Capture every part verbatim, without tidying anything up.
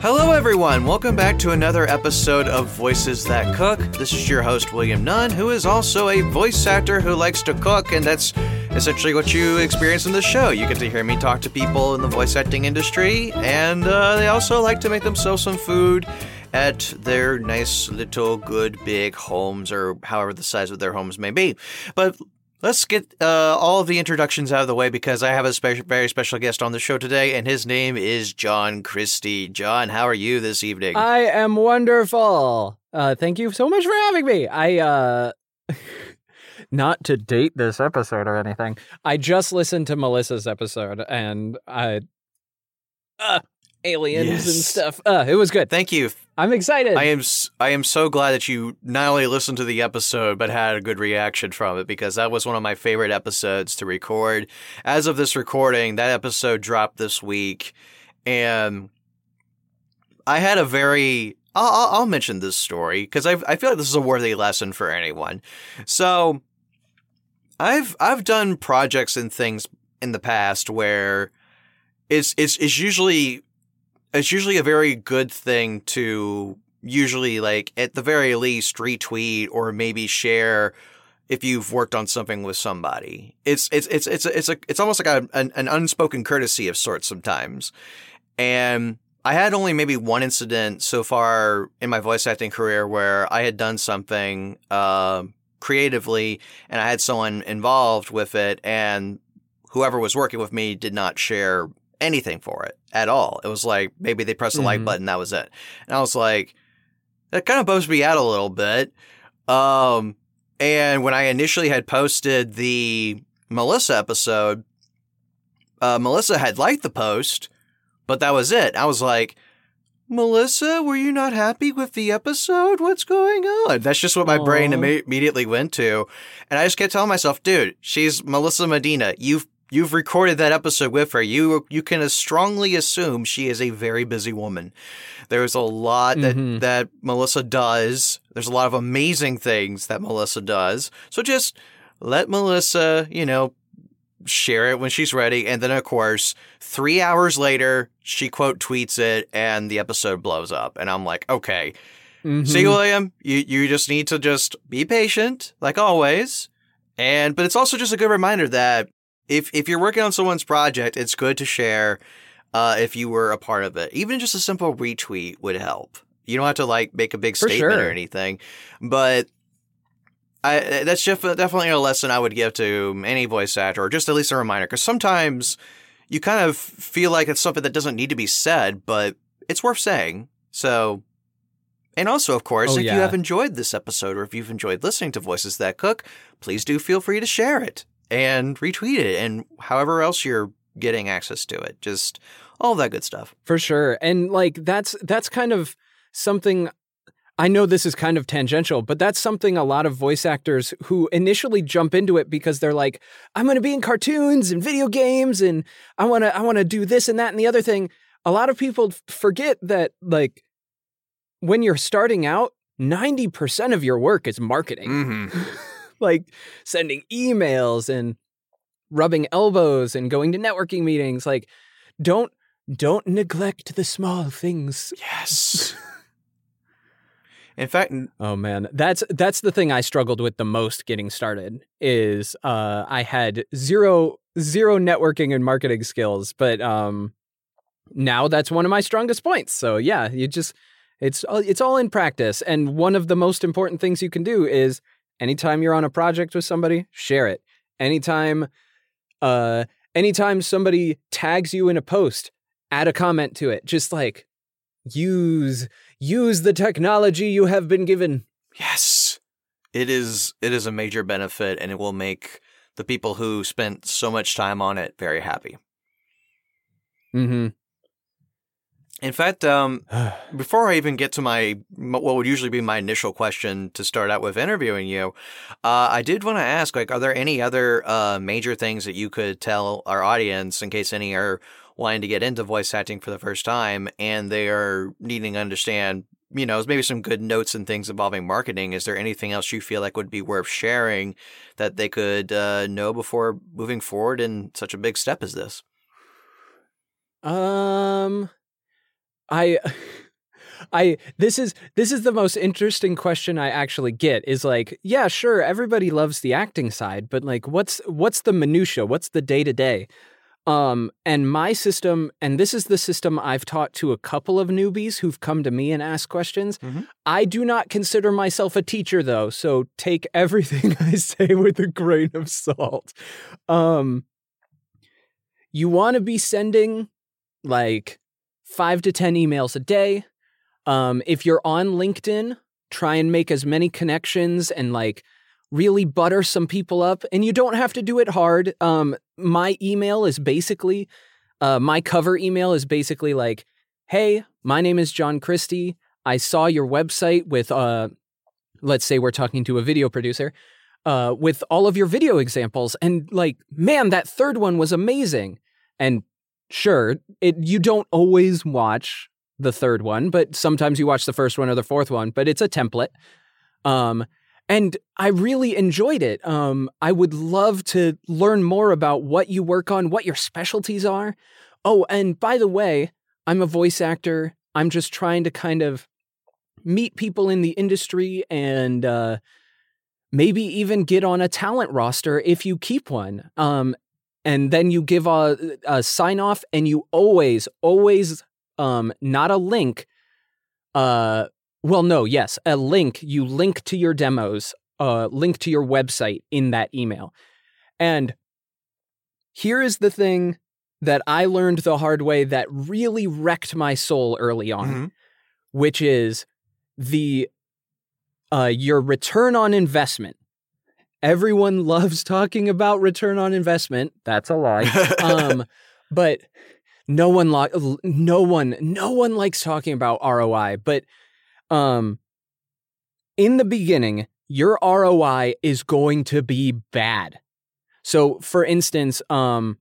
Hello, everyone. Welcome back to another episode of Voices That Cook. This is your host, William Nunn, who is also a voice actor who likes to cook, and that's essentially what you experience in the show. You get to hear me talk to people in the voice acting industry, and uh, they also like to make themselves some food at their nice little good big homes, or however the size of their homes may be. But let's get uh, all of the introductions out of the way, because I have a special, very special guest on the show today, and his name is John Christie. John, how are you this evening? I am wonderful. Uh, thank you so much for having me. I, uh, not to date this episode or anything, I just listened to Melissa's episode, and I, uh, aliens Yes. and stuff. Uh, it was good. Thank you. I'm excited. I am s- I am so glad that you not only listened to the episode, but had a good reaction from it, because that was one of my favorite episodes to record. As of this recording, that episode dropped this week, and I had a very... I'll, I'll I'll mention this story, because I I feel like this is a worthy lesson for anyone. So, I've I've done projects and things in the past where it's it's it's usually... It's usually a very good thing to usually, like, at the very least, retweet or maybe share if you've worked on something with somebody. It's it's it's it's it's a, it's almost like a, an, an unspoken courtesy of sorts sometimes. And I had only maybe one incident so far in my voice acting career where I had done something uh, creatively, and I had someone involved with it, and whoever was working with me did not share anything for it at all. It was like, maybe they pressed the mm-hmm. like button, that was it. And I was like, that kind of bums me out a little bit. Um, and when I initially had posted the Melissa episode, uh, Melissa had liked the post, but that was it. I was like, Melissa, were you not happy with the episode? What's going on? That's just what my Aww. brain Im- immediately went to. And I just kept telling myself, dude, she's Melissa Medina. You've You've recorded that episode with her. You you can as strongly assume she is a very busy woman. There's a lot that, mm-hmm. that Melissa does. There's a lot of amazing things that Melissa does. So just let Melissa, you know, share it when she's ready. And then, of course, three hours later, she quote tweets it and the episode blows up. And I'm like, okay, mm-hmm. see, William, you, you just need to just be patient, like always. And but it's also just a good reminder that If if you're working on someone's project, it's good to share uh, if you were a part of it. Even just a simple retweet would help. You don't have to like make a big For statement sure. or anything. But I that's just definitely a lesson I would give to any voice actor, or just at least a reminder. Because sometimes you kind of feel like it's something that doesn't need to be said, but it's worth saying. So, and also, of course, oh, if yeah. you have enjoyed this episode, or if you've enjoyed listening to Voices That Cook, please do feel free to share it and retweet it, and however else you're getting access to it. Just all that good stuff. For sure. And like, that's, that's kind of something, I know this is kind of tangential, but that's something a lot of voice actors who initially jump into it because they're like, I'm going to be in cartoons and video games, and I want to, I want to do this and that and the other thing. A lot of people forget that, like, when you're starting out, ninety percent of your work is marketing. Mm-hmm. Like sending emails and rubbing elbows and going to networking meetings. Like, don't don't neglect the small things. Yes. In fact, oh man, that's that's the thing I struggled with the most getting started. Is uh, I had zero zero networking and marketing skills, but um, now that's one of my strongest points. So yeah, you just it's it's all in practice. And one of the most important things you can do is, anytime you're on a project with somebody, share it. Anytime, uh, anytime somebody tags you in a post, add a comment to it. Just like use use the technology you have been given. Yes, it is. It is a major benefit, and it will make the people who spent so much time on it very happy. Mm-hmm. In fact, um, before I even get to my what would usually be my initial question to start out with interviewing you, uh, I did want to ask, like, are there any other uh, major things that you could tell our audience in case any are wanting to get into voice acting for the first time and they are needing to understand, you know, maybe some good notes and things involving marketing? Is there anything else you feel like would be worth sharing that they could uh, know before moving forward in such a big step as this? Um... I I this is this is the most interesting question I actually get is like, yeah, sure, everybody loves the acting side, but like what's what's the minutia? What's the day-to-day? Um, and my system, and this is the system I've taught to a couple of newbies who've come to me and asked questions. Mm-hmm. I do not consider myself a teacher, though, so take everything I say with a grain of salt. Um, you want to be sending like five to ten emails a day. Um, if you're on LinkedIn, try and make as many connections and like really butter some people up, and you don't have to do it hard. Um, my email is basically, uh, my cover email is basically like, hey, my name is John Christie. I saw your website with, uh, let's say we're talking to a video producer, uh, with all of your video examples. And like, man, that third one was amazing. And sure, it you don't always watch the third one, but sometimes you watch the first one or the fourth one, but it's a template. Um, And I really enjoyed it. Um, I would love to learn more about what you work on, what your specialties are. Oh, and by the way, I'm a voice actor. I'm just trying to kind of meet people in the industry and uh, maybe even get on a talent roster if you keep one. Um, and then you give a, a sign off, and you always, always, um, not a link, uh, Well, no, yes, a link. You link to your demos, uh, link to your website in that email. And here is the thing that I learned the hard way that really wrecked my soul early on, mm-hmm. which is the uh, your return on investment. Everyone loves talking about return on investment. That's a lie. um, but no one, lo- no one, no one likes talking about R O I. But Um, in the beginning, your R O I is going to be bad. So, for instance, um,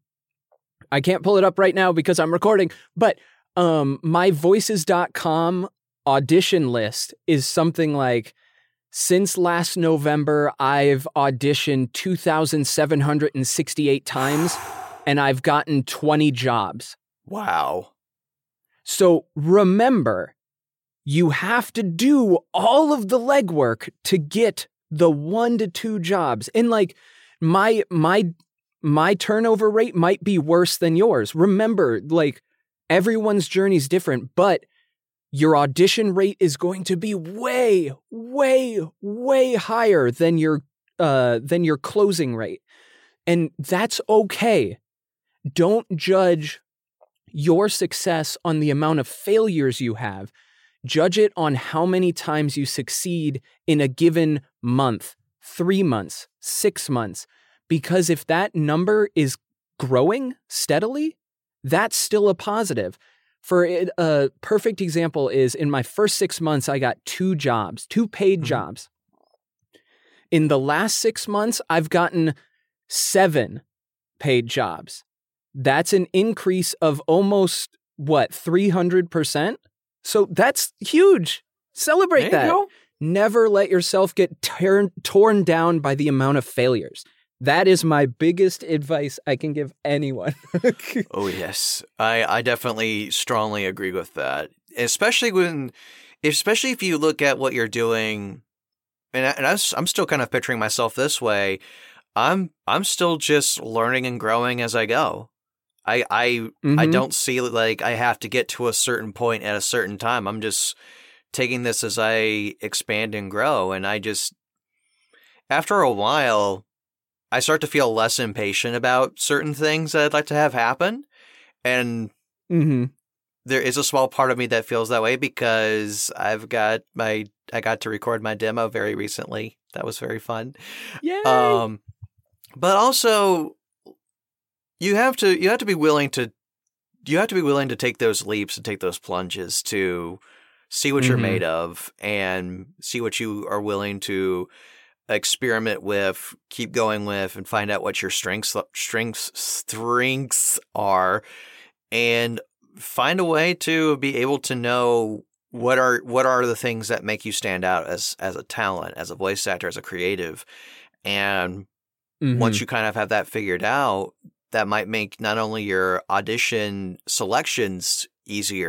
I can't pull it up right now because I'm recording, but um, my voices dot com audition list is something like, since last November, I've auditioned two thousand seven hundred sixty-eight times, and I've gotten twenty jobs. Wow. So, remember, you have to do all of the legwork to get the one to two jobs. And like my my my turnover rate might be worse than yours. Remember, like everyone's journey is different, but your audition rate is going to be way, way, way higher than your uh than your closing rate. And that's okay. Don't judge your success on the amount of failures you have. Judge it on how many times you succeed in a given month, three months, six months. Because if that number is growing steadily, that's still a positive. For it, a perfect example is in my first six months, I got two jobs, two paid mm-hmm. jobs. In the last six months, I've gotten seven paid jobs. That's an increase of almost, what, three hundred percent? So that's huge. Celebrate that. Go. Never let yourself get torn torn down by the amount of failures. That is my biggest advice I can give anyone. Oh, yes. I, I definitely strongly agree with that. Especially when, especially if you look at what you're doing, and, I, and I, I'm still kind of picturing myself this way. I'm I'm still just learning and growing as I go. I I mm-hmm. I don't see like I have to get to a certain point at a certain time. I'm just taking this as I expand and grow. And I just, after a while, I start to feel less impatient about certain things that I'd like to have happen. And mm-hmm. there is a small part of me that feels that way because I've got my, I got to record my demo very recently. That was very fun. Yay! Um, but also, you have to you have to be willing to you have to be willing to take those leaps and take those plunges to see what mm-hmm. you're made of and see what you are willing to experiment with, keep going with, and find out what your strengths strengths strengths are, and find a way to be able to know what are what are the things that make you stand out as as a talent, as a voice actor, as a creative. And mm-hmm. once you kind of have that figured out, that might make not only your audition selections easier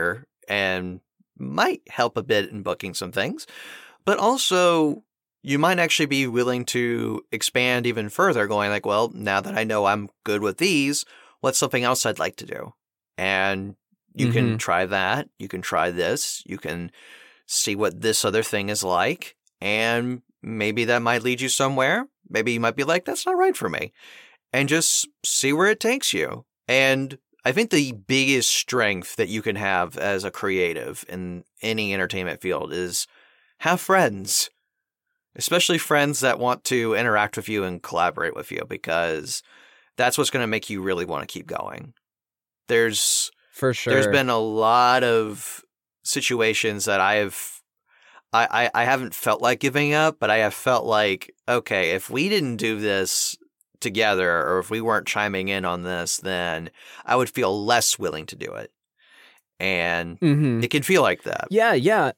and might help a bit in booking some things. But also, you might actually be willing to expand even further, going like, well, now that I know I'm good with these, what's something else I'd like to do? And you mm-hmm. can try that. You can try this. You can see what this other thing is like. And maybe that might lead you somewhere. Maybe you might be like, that's not right for me. And just see where it takes you. And I think the biggest strength that you can have as a creative in any entertainment field is have friends, especially friends that want to interact with you and collaborate with you, because that's what's going to make you really want to keep going. There's for sure. There's been a lot of situations that I've I, I, I haven't felt like giving up, but I have felt like, okay, if we didn't do this together, or if we weren't chiming in on this, then I would feel less willing to do it. And mm-hmm. it can feel like that. Yeah, yeah.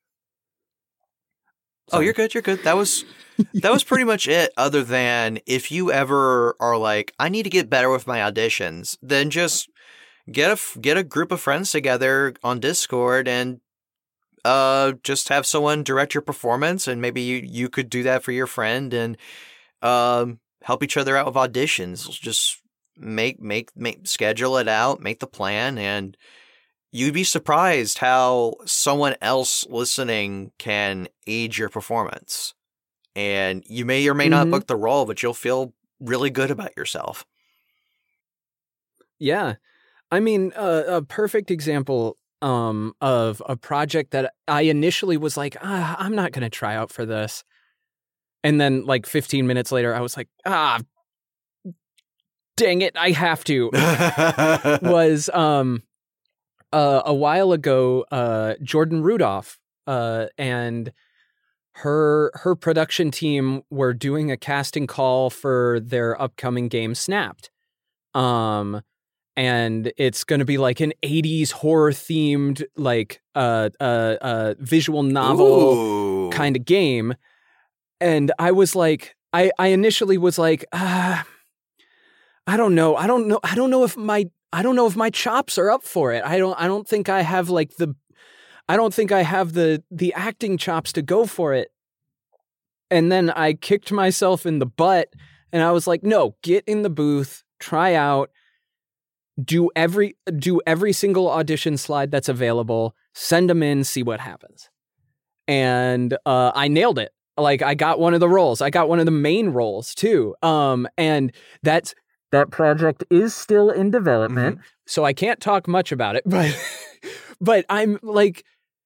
Oh, you're good. You're good. That was that was pretty much it. Other than if you ever are like, I need to get better with my auditions, then just get a get a group of friends together on Discord and uh just have someone direct your performance, and maybe you you could do that for your friend and um help each other out with auditions. Just make make make schedule it out, make the plan, and you'd be surprised how someone else listening can aid your performance. And you may or may mm-hmm. not book the role, but you'll feel really good about yourself. Yeah. I mean, uh, a perfect example um, of a project that I initially was like, ah, I'm not going to try out for this. And then like fifteen minutes later, I was like, ah, dang it, I have to. was... um. Uh, a while ago, uh, Jordan Rudolph uh, and her her production team were doing a casting call for their upcoming game Snapped. Um, and it's going to be like an eighties horror themed, like uh, uh, uh, visual novel kind of game. And I was like, I, I initially was like, ah, I don't know. I don't know. I don't know if my I don't know if my chops are up for it. I don't I don't think I have like the I don't think I have the the acting chops to go for it. And then I kicked myself in the butt and I was like, "No, get in the booth, try out, do every do every single audition slide that's available, send them in, see what happens." And uh, I nailed it. Like I got one of the roles. I got one of the main roles too. Um and that's That project is still in development, mm-hmm. so I can't talk much about it, but but I'm like,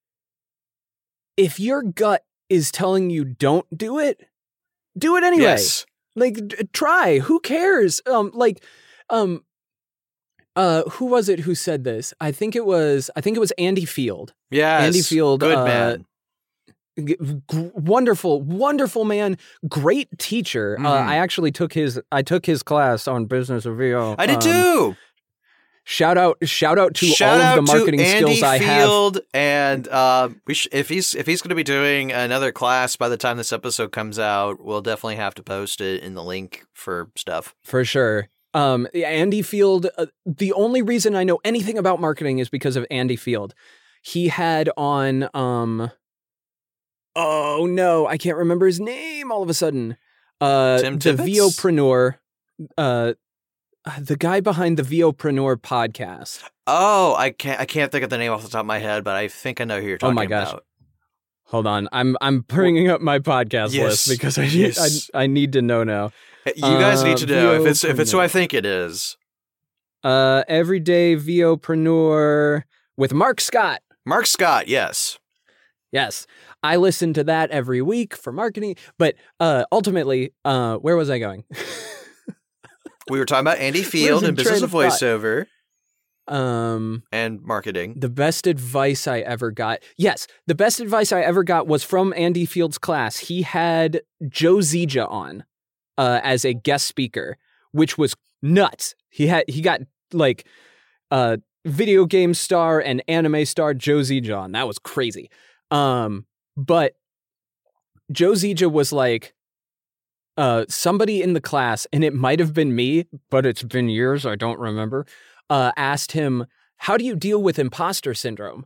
if your gut is telling you don't do it, do it anyway. Yes. Like, d- try. Who cares? Um, like, um, uh, who was it who said this? I think it was, I think it was Andy Field. Yes. Andy Field. Good uh, man. G- g- wonderful, wonderful man, great teacher. Mm. Uh, I actually took his, I took his class on business of V O. I did um, too. Shout out, shout out to shout all out of the marketing to Andy skills I Field, have. And uh, we sh- if he's if he's going to be doing another class by the time this episode comes out, we'll definitely have to post it in the link for stuff for sure. Um, Andy Field. Uh, the only reason I know anything about marketing is because of Andy Field. He had on. Um, Oh no, I can't remember his name all of a sudden. Uh, Tim the Tibbetts? VOpreneur, uh, the guy behind the VOpreneur podcast. Oh, I can't I can't think of the name off the top of my head, but I think I know who you're talking oh my gosh. about. Hold on, I'm I'm bringing up my podcast yes. list because I need yes. I, I need to know now. You guys uh, need to know if it's VOpreneur. if it's who I think it is. Uh, everyday VOpreneur with Mark Scott. Mark Scott, yes. Yes, I listen to that every week for marketing. But uh, ultimately, uh, where was I going? We were talking about Andy Field and business of voiceover, um, and marketing. The best advice I ever got. Yes, the best advice I ever got was from Andy Field's class. He had Joe Zija on uh, as a guest speaker, which was nuts. He had he got like uh, video game star and anime star Joe Zija on. That was crazy. Um, but Joe Zija was like, uh, somebody in the class, and it might have been me, but it's been years, I don't remember, uh, asked him, how do you deal with imposter syndrome?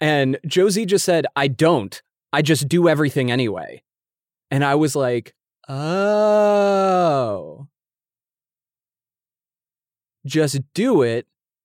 And Josie just said, I don't. I just do everything anyway. And I was like, oh. Just do it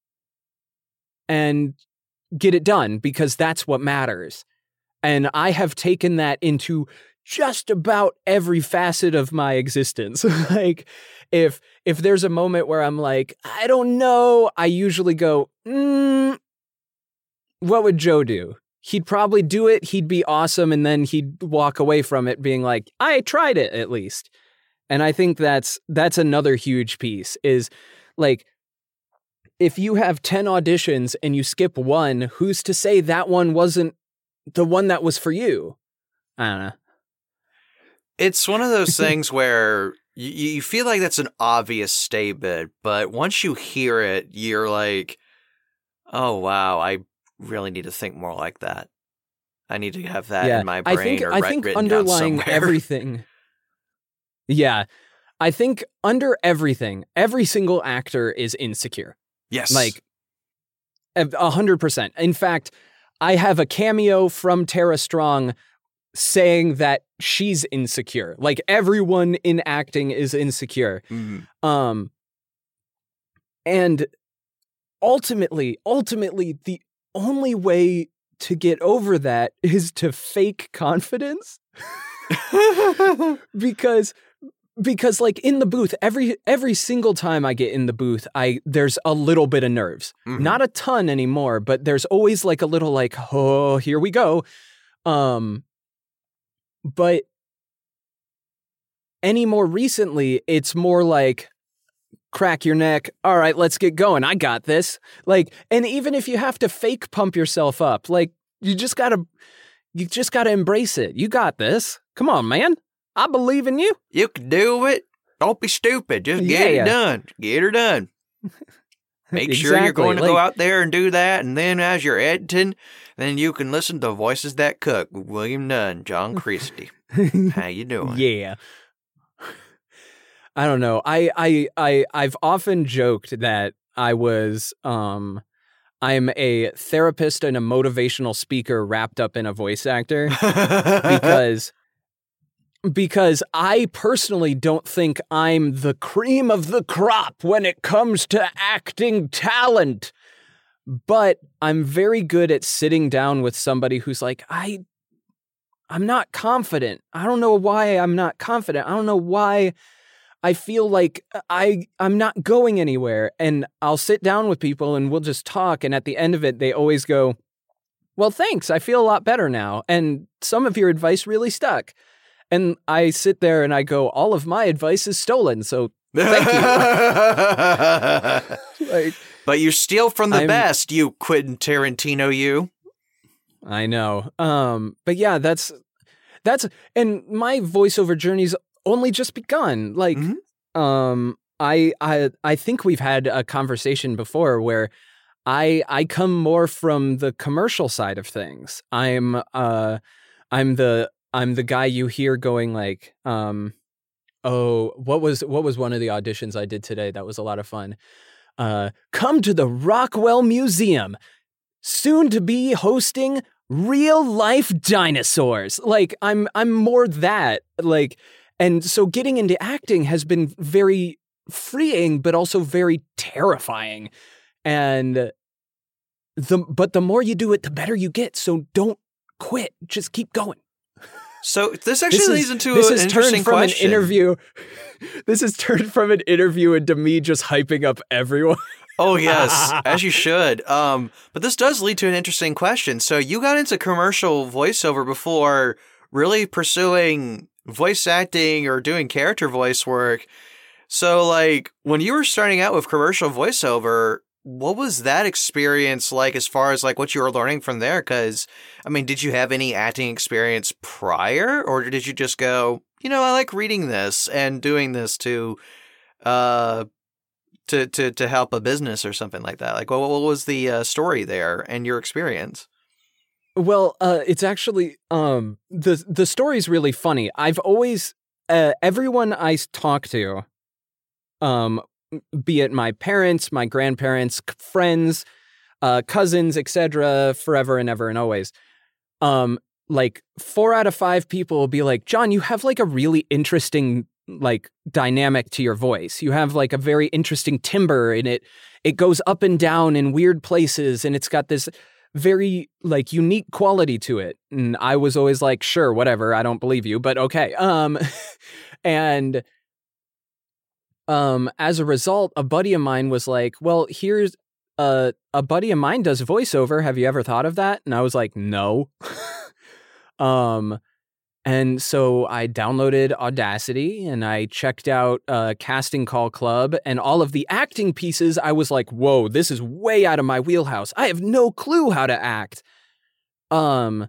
and get it done because that's what matters. And I have taken that into just about every facet of my existence. Like, if if there's a moment where I'm like, I don't know, I usually go, mm, what would Joe do? He'd probably do it, he'd be awesome, and then he'd walk away from it being like, I tried it at least. And I think that's that's another huge piece is, like, if you have ten auditions and you skip one, who's to say that one wasn't the one that was for you? I don't know. It's one of those things where you, you feel like that's an obvious statement, but once you hear it, you're like, oh, wow, I really need to think more like that. I need to have that yeah, in my brain I think, or I write, think written underlying down somewhere. everything. Yeah. I think under everything, every single actor is insecure. Yes. Like, a hundred percent. In fact, I have a cameo from Tara Strong saying that she's insecure. Like, everyone in acting is insecure. Mm-hmm. Um, and ultimately, ultimately, the only way to get over that is to fake confidence. because Because like in the booth, every every single time I get in the booth, I there's a little bit of nerves. Mm-hmm. Not a ton anymore, but there's always like a little like, oh, here we go. Um, but any more recently, it's more like, crack your neck. All right, let's get going. I got this. Like, and even if you have to fake pump yourself up, like you just gotta, you just gotta embrace it. You got this. Come on, man. I believe in you. You can do it. Don't be stupid. Just get Yeah. it done. Get her done. Make sure you're Exactly, going to like- go out there and do that, and then as you're editing, then you can listen to Voices That Cook with William Nunn, John Christie. How you doing? Yeah. I don't know. I I I I've often joked that I was um I'm a therapist and a motivational speaker wrapped up in a voice actor because because I personally don't think I'm the cream of the crop when it comes to acting talent. But I'm very good at sitting down with somebody who's like, I I'm not confident. I don't know why I'm not confident. I don't know why I feel like I, I'm not going anywhere. And I'll sit down with people and we'll just talk. And at the end of it, they always go, well, thanks. I feel a lot better now. And some of your advice really stuck. And I sit there and I go, all of my advice is stolen. So thank you. Like, but you steal from the I'm- best, you Quentin Tarantino, you. I know. Um, but yeah, that's, that's, and my voiceover journey's only just begun. Like, Mhm. um, I, I, I think we've had a conversation before where I, I come more from the commercial side of things. I'm, uh, I'm the, I'm the guy you hear going like, um, oh, what was, what was one of the auditions I did today? That was a lot of fun. Uh, come to the Rockwell Museum, soon to be hosting real life dinosaurs. Like, I'm, I'm more that, like, and so getting into acting has been very freeing, but also very terrifying. And the, but the more you do it, the better you get. So don't quit. Just keep going. So this actually This leads is, into this an is interesting turned from question. an interview. This is turned from an interview into me just hyping up everyone. Oh, yes, as you should. Um, but this does lead to an interesting question. So you got into commercial voiceover before really pursuing voice acting or doing character voice work. So, like, when you were starting out with commercial voiceover, what was that experience like as far as, like, what you were learning from there? Because, I mean, did you have any acting experience prior? Or did you just go, you know, I like reading this and doing this to... uh. To, to to help a business or something like that? Like, what, what was the uh, story there and your experience? Well, uh, it's actually um, the the story's really funny. I've always uh, everyone I s- talk to, um, be it my parents, my grandparents, c- friends, uh, cousins, et cetera, forever and ever and always. Um, like four out of five people will be like, John, you have like a really interesting like dynamic to your voice. You have like a very interesting timbre in it. It goes up and down in weird places, and it's got this very like unique quality to it. And I was always like, sure, whatever. I don't believe you, but okay. Um, and um, as a result, a buddy of mine was like, well, here's uh, a buddy of mine does voiceover. Have you ever thought of that? And I was like, no. um, and so I downloaded Audacity and I checked out uh, Casting Call Club and all of the acting pieces. I was like, whoa, this is way out of my wheelhouse. I have no clue how to act. Um,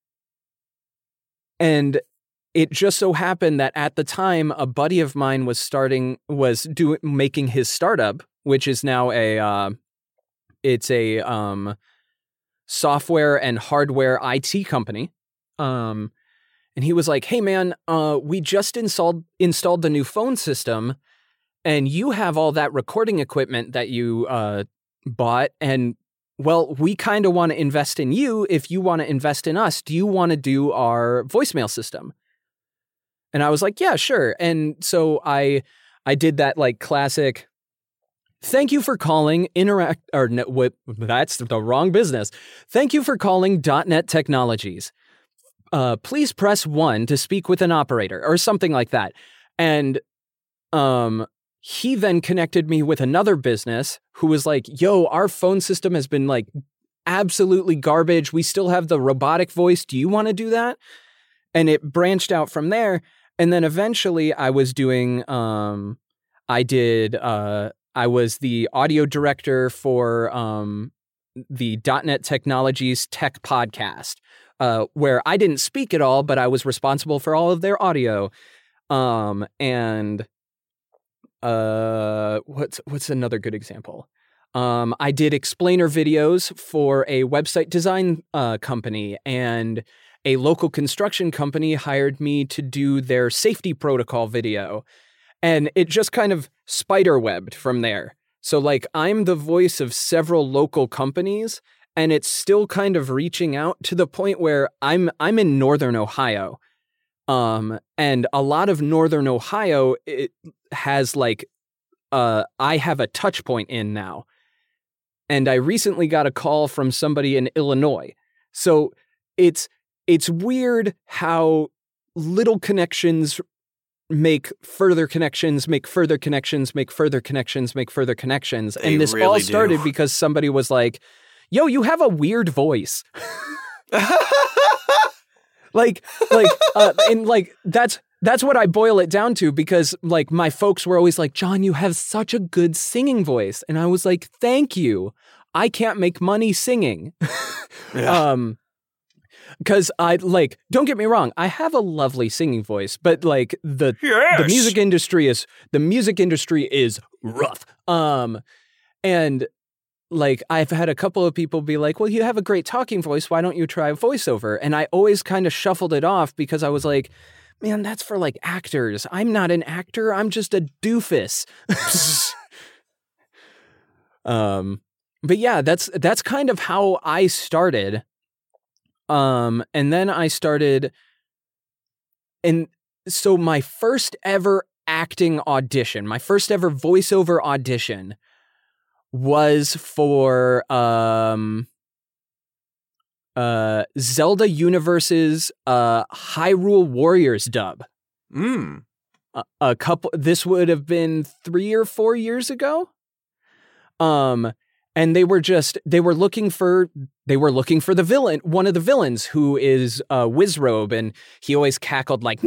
and it just so happened that at the time, a buddy of mine was starting, was doing, making his startup, which is now a, uh, it's a um, software and hardware I T company. Um, And he was like, hey, man, uh, we just installed installed the new phone system, and you have all that recording equipment that you uh, bought. And, well, we kind of want to invest in you if you want to invest in us. Do you want to do our voicemail system? And I was like, yeah, sure. And so I I did that like classic, thank you for calling Interact, or no, what, that's the wrong business. Thank you for calling dot net Technologies. Uh, please press one to speak with an operator or something like that. And um, he then connected me with another business who was like, yo, our phone system has been like absolutely garbage. We still have the robotic voice. Do you want to do that? And it branched out from there. And then eventually I was doing, um, I did, uh, I was the audio director for um, the dot net Technologies Tech Podcast. Uh, where I didn't speak at all, but I was responsible for all of their audio. Um, and uh, what's what's another good example? Um, I did explainer videos for a website design uh, company, and a local construction company hired me to do their safety protocol video. And it just kind of spiderwebbed from there. So like I'm the voice of several local companies, and it's still kind of reaching out to the point where I'm I'm in Northern Ohio. Um, and a lot of Northern Ohio it has like, uh, I have a touch point in now. And I recently got a call from somebody in Illinois. So it's it's weird how little connections make further connections, make further connections, make further connections, make further connections. They and this really all started do. because somebody was like, yo, you have a weird voice. like, like, uh, and like, that's, that's what I boil it down to, because like my folks were always like, John, you have such a good singing voice. And I was like, thank you. I can't make money singing. Yeah. Um, cause I like, don't get me wrong. I have a lovely singing voice, but like the, Yes. the music industry is, the music industry is rough. Um, and like, I've had a couple of people be like, well, you have a great talking voice. Why don't you try voiceover? And I always kind of shuffled it off because I was like, man, that's for like actors. I'm not an actor. I'm just a doofus. um, but yeah, that's, that's kind of how I started. Um, and then I started, and so my first ever acting audition, my first ever voiceover audition was for um, uh, Zelda Universe's uh, Hyrule Warriors dub. Mm. A, a couple. This would have been three or four years ago. Um, and they were just they were looking for they were looking for the villain, one of the villains, who is uh, Wizrobe, and he always cackled like.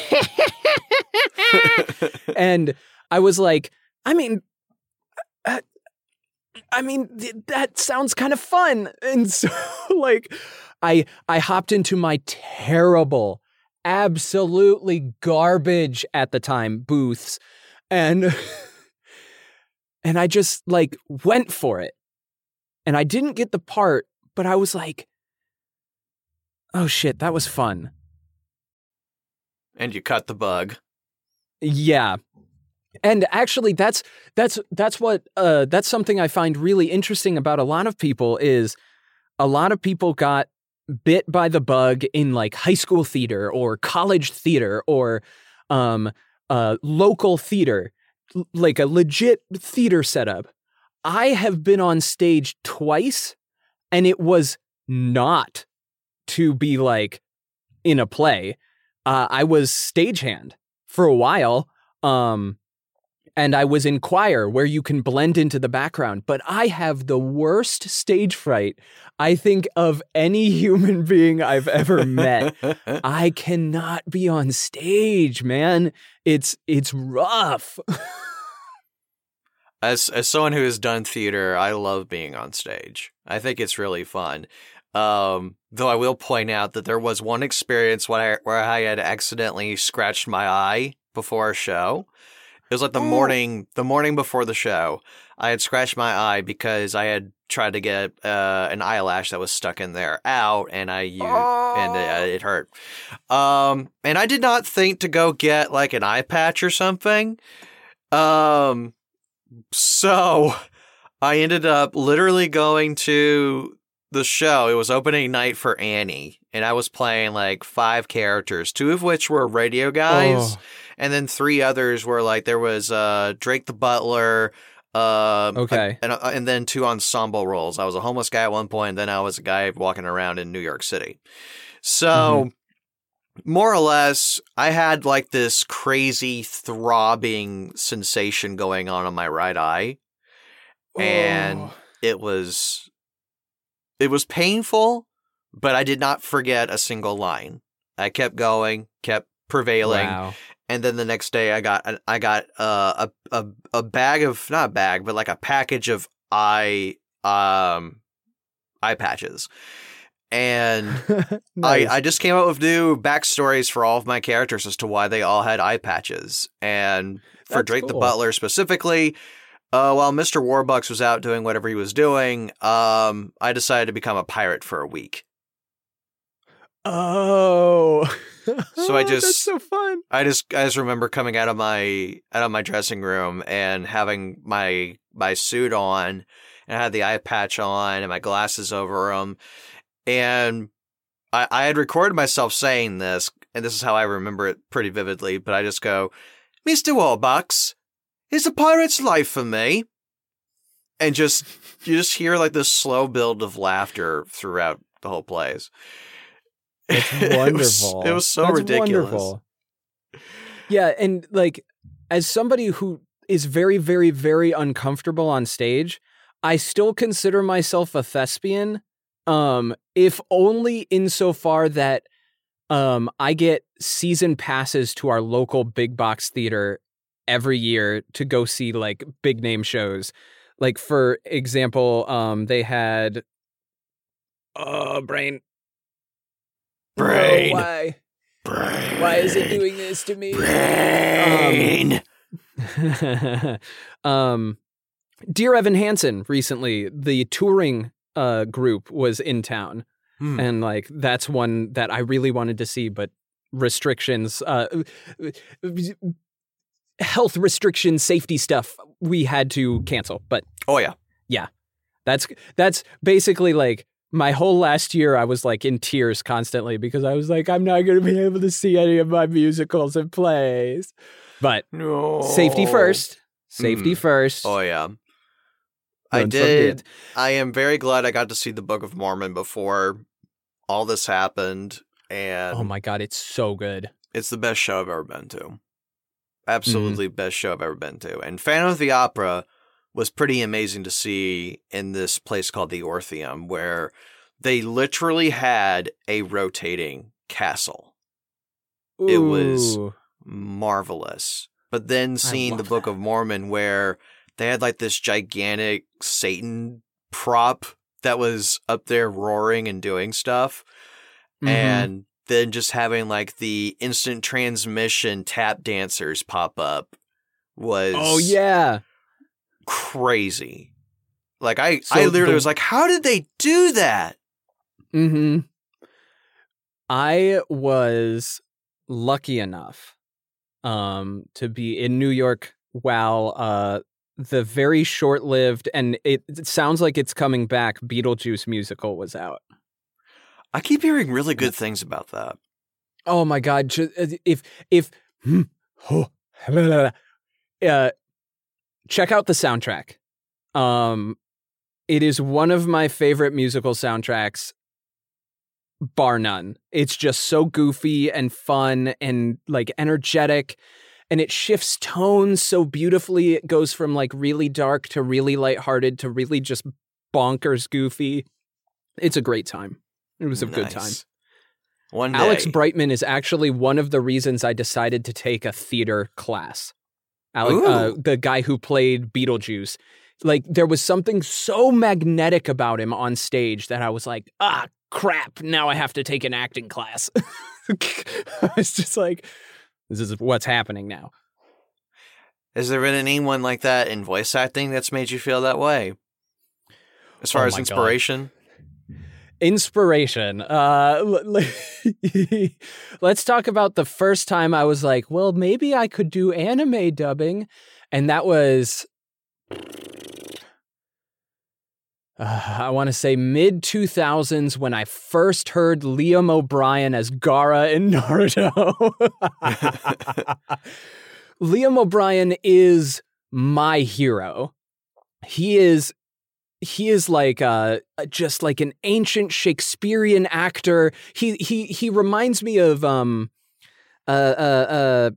And I was like, I mean. Uh, I mean, th- that sounds kind of fun. And so, like, I I hopped into my terrible, absolutely garbage at the time booths, and and I just, like, went for it. And I didn't get the part, but I was like, oh, shit, that was fun. And you cut the bug. Yeah. And actually, that's that's that's what uh, that's something I find really interesting about a lot of people is a lot of people got bit by the bug in like high school theater or college theater or um, uh, local theater, l- like a legit theater setup. I have been on stage twice, and it was not to be like in a play. Uh, I was stagehand for a while. Um, And I was in choir where you can blend into the background, but I have the worst stage fright, I think, of any human being I've ever met. I cannot be on stage, man. It's it's rough. As as someone who has done theater, I love being on stage. I think it's really fun. Um, though I will point out that there was one experience where I, where I had accidentally scratched my eye before a show. It was like the morning, the morning before the show. I had scratched my eye because I had tried to get uh, an eyelash that was stuck in there out, and I used, Oh. and it, it hurt. Um, and I did not think to go get like an eye patch or something. Um, so I ended up literally going to the show. It was opening night for Annie, and I was playing like five characters, two of which were radio guys. Oh. And then three others were like, there was uh, Drake the Butler, uh, Okay. and, and then two ensemble roles. I was a homeless guy at one point, and then I was a guy walking around in New York City. So, mm-hmm. more or less, I had like this crazy throbbing sensation going on on my right eye. Oh. And it was, it was painful, but I did not forget a single line. I kept going, kept prevailing. Wow. And then the next day, I got I got uh, a a a bag of not a bag, but like a package of eye um eye patches, and nice. I I just came up with new backstories for all of my characters as to why they all had eye patches. And for That's Drake cool. the Butler specifically, uh, while Mister Warbucks was out doing whatever he was doing, um, I decided to become a pirate for a week. Oh. So I just That's so fun. I just I just remember coming out of my out of my dressing room and having my my suit on, and I had the eye patch on and my glasses over them, and I I had recorded myself saying this, and this is how I remember it pretty vividly. But I just go, Mister Warbucks, is a pirate's life for me, and just you just hear like this slow build of laughter throughout the whole place. It's wonderful. it, was, it was so That's ridiculous. Wonderful. Yeah, and like as somebody who is very, very, very uncomfortable on stage, I still consider myself a thespian. Um, if only insofar that um, I get season passes to our local big box theater every year to go see like big name shows. Like for example, um, they had oh brain. Brain. Oh, why? Brain. Why is it doing this to me? Brain. Um, um, Dear Evan Hansen recently, the touring uh, group was in town. Hmm. And like, that's one that I really wanted to see, but restrictions, uh, health restrictions, safety stuff, we had to cancel. But oh yeah. Yeah. That's, that's basically like, my whole last year, I was like in tears constantly because I was like, I'm not going to be able to see any of my musicals and plays. But no. Safety first. Safety mm. first. Oh, yeah. I did. I am very glad I got to see the Book of Mormon before all this happened. And oh, my God. It's so good. It's the best show I've ever been to. Absolutely mm. best show I've ever been to. And Phantom of the Opera was pretty amazing to see in this place called the Orpheum, where they literally had a rotating castle. Ooh. It was marvelous. But then seeing the Book that. of Mormon, where they had like this gigantic Satan prop that was up there roaring and doing stuff. Mm-hmm. And then just having like the instant transmission tap dancers pop up was... Oh, yeah. crazy. Like I, so I literally the, was like, how did they do that? Mm-hmm. I was lucky enough um, to be in New York while uh, the very short-lived, and it, it sounds like it's coming back, Beetlejuice musical was out. I keep hearing really good things about that. Oh my God! If if uh, check out the soundtrack. Um, it is one of my favorite musical soundtracks, bar none. It's just so goofy and fun and like energetic, and it shifts tones so beautifully. It goes from like really dark to really lighthearted to really just bonkers goofy. It's a great time. It was a nice. good time. One day. Alex Brightman is actually one of the reasons I decided to take a theater class. Alex, uh, the guy who played Beetlejuice. Like, there was something so magnetic about him on stage that I was like, ah, crap, now I have to take an acting class. It's just like, this is what's happening now. Has there been anyone like that in voice acting that's made you feel that way? As far oh as inspiration? God. Inspiration. Uh, let's talk about the first time I was like, well, maybe I could do anime dubbing. And that was, uh, I want to say mid two thousands when I first heard Liam O'Brien as Gaara in Naruto. Liam O'Brien is my hero. He is He is like uh, just like an ancient Shakespearean actor. He he he reminds me of um uh uh uh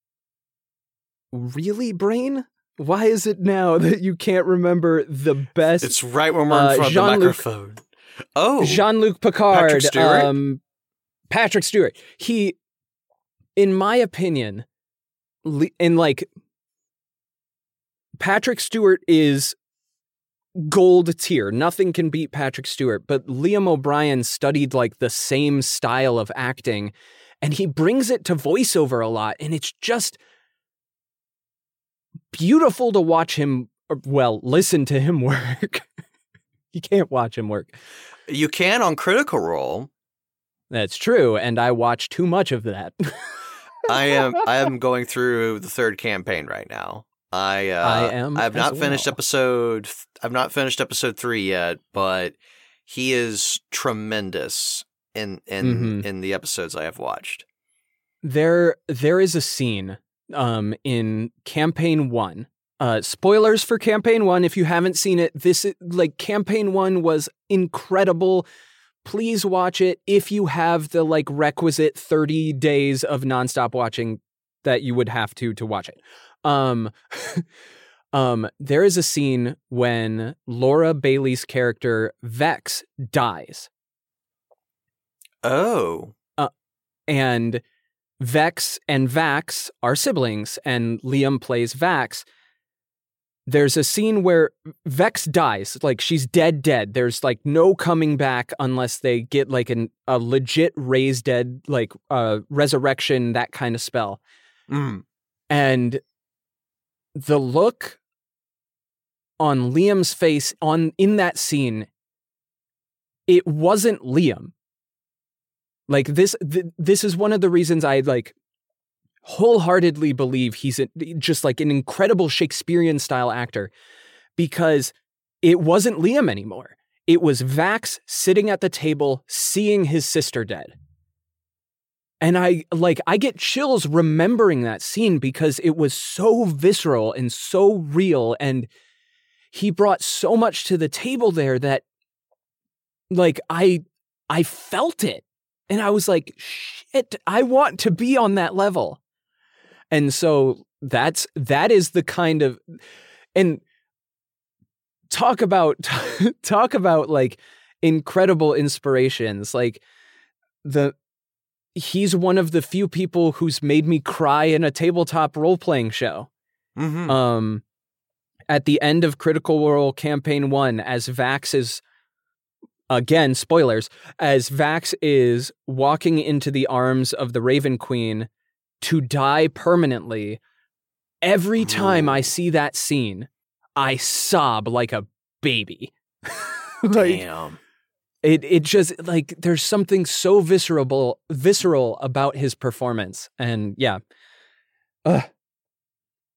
really Brain? Why is it now that you can't remember the best? It's right when we're in front uh, of the microphone. Oh, Jean-Luc Picard, Patrick Stewart. Um, Patrick Stewart. He, in my opinion, in like Patrick Stewart is gold tier. Nothing can beat Patrick Stewart, but Liam O'Brien studied like the same style of acting, and he brings it to voiceover a lot, and it's just beautiful to watch him, well, listen to him work. You can't watch him work. You can on Critical Role. That's true, and I watch too much of that. I am I am going through the third campaign right now. I uh, I am. I have not well. finished episode. I've not finished episode three yet, but he is tremendous in in Mm-hmm. in the episodes I have watched. There there is a scene um in campaign one. Uh, spoilers for campaign one if you haven't seen it. This is, like campaign one was incredible. Please watch it if you have the like requisite thirty days of nonstop watching that you would have to to watch it. Um, um, there is a scene when Laura Bailey's character Vex dies. Oh. Uh, and Vex and Vax are siblings, and Liam plays Vax. There's a scene where Vex dies, like she's dead, dead. There's like no coming back unless they get like an, a legit raise dead, like uh, resurrection, that kind of spell. Mm. And the look on Liam's face on in that scene, it wasn't Liam. Like this, th- this is one of the reasons I like wholeheartedly believe he's a, just like an incredible Shakespearean style actor, because it wasn't Liam anymore. It was Vax sitting at the table, seeing his sister dead. And I like, I get chills remembering that scene because it was so visceral and so real. And he brought so much to the table there that like, I, I felt it. And I was like, shit, I want to be on that level. And so that's, that is the kind of, and talk about, talk about like incredible inspirations. Like the, he's one of the few people who's made me cry in a tabletop role-playing show. Mm-hmm. Um, at the end of Critical Role Campaign one, as Vax is, again, spoilers, as Vax is walking into the arms of the Raven Queen to die permanently, every time I see that scene, I sob like a baby. Like, damn. It it just, like, there's something so visceral, visceral about his performance. And yeah. Ugh.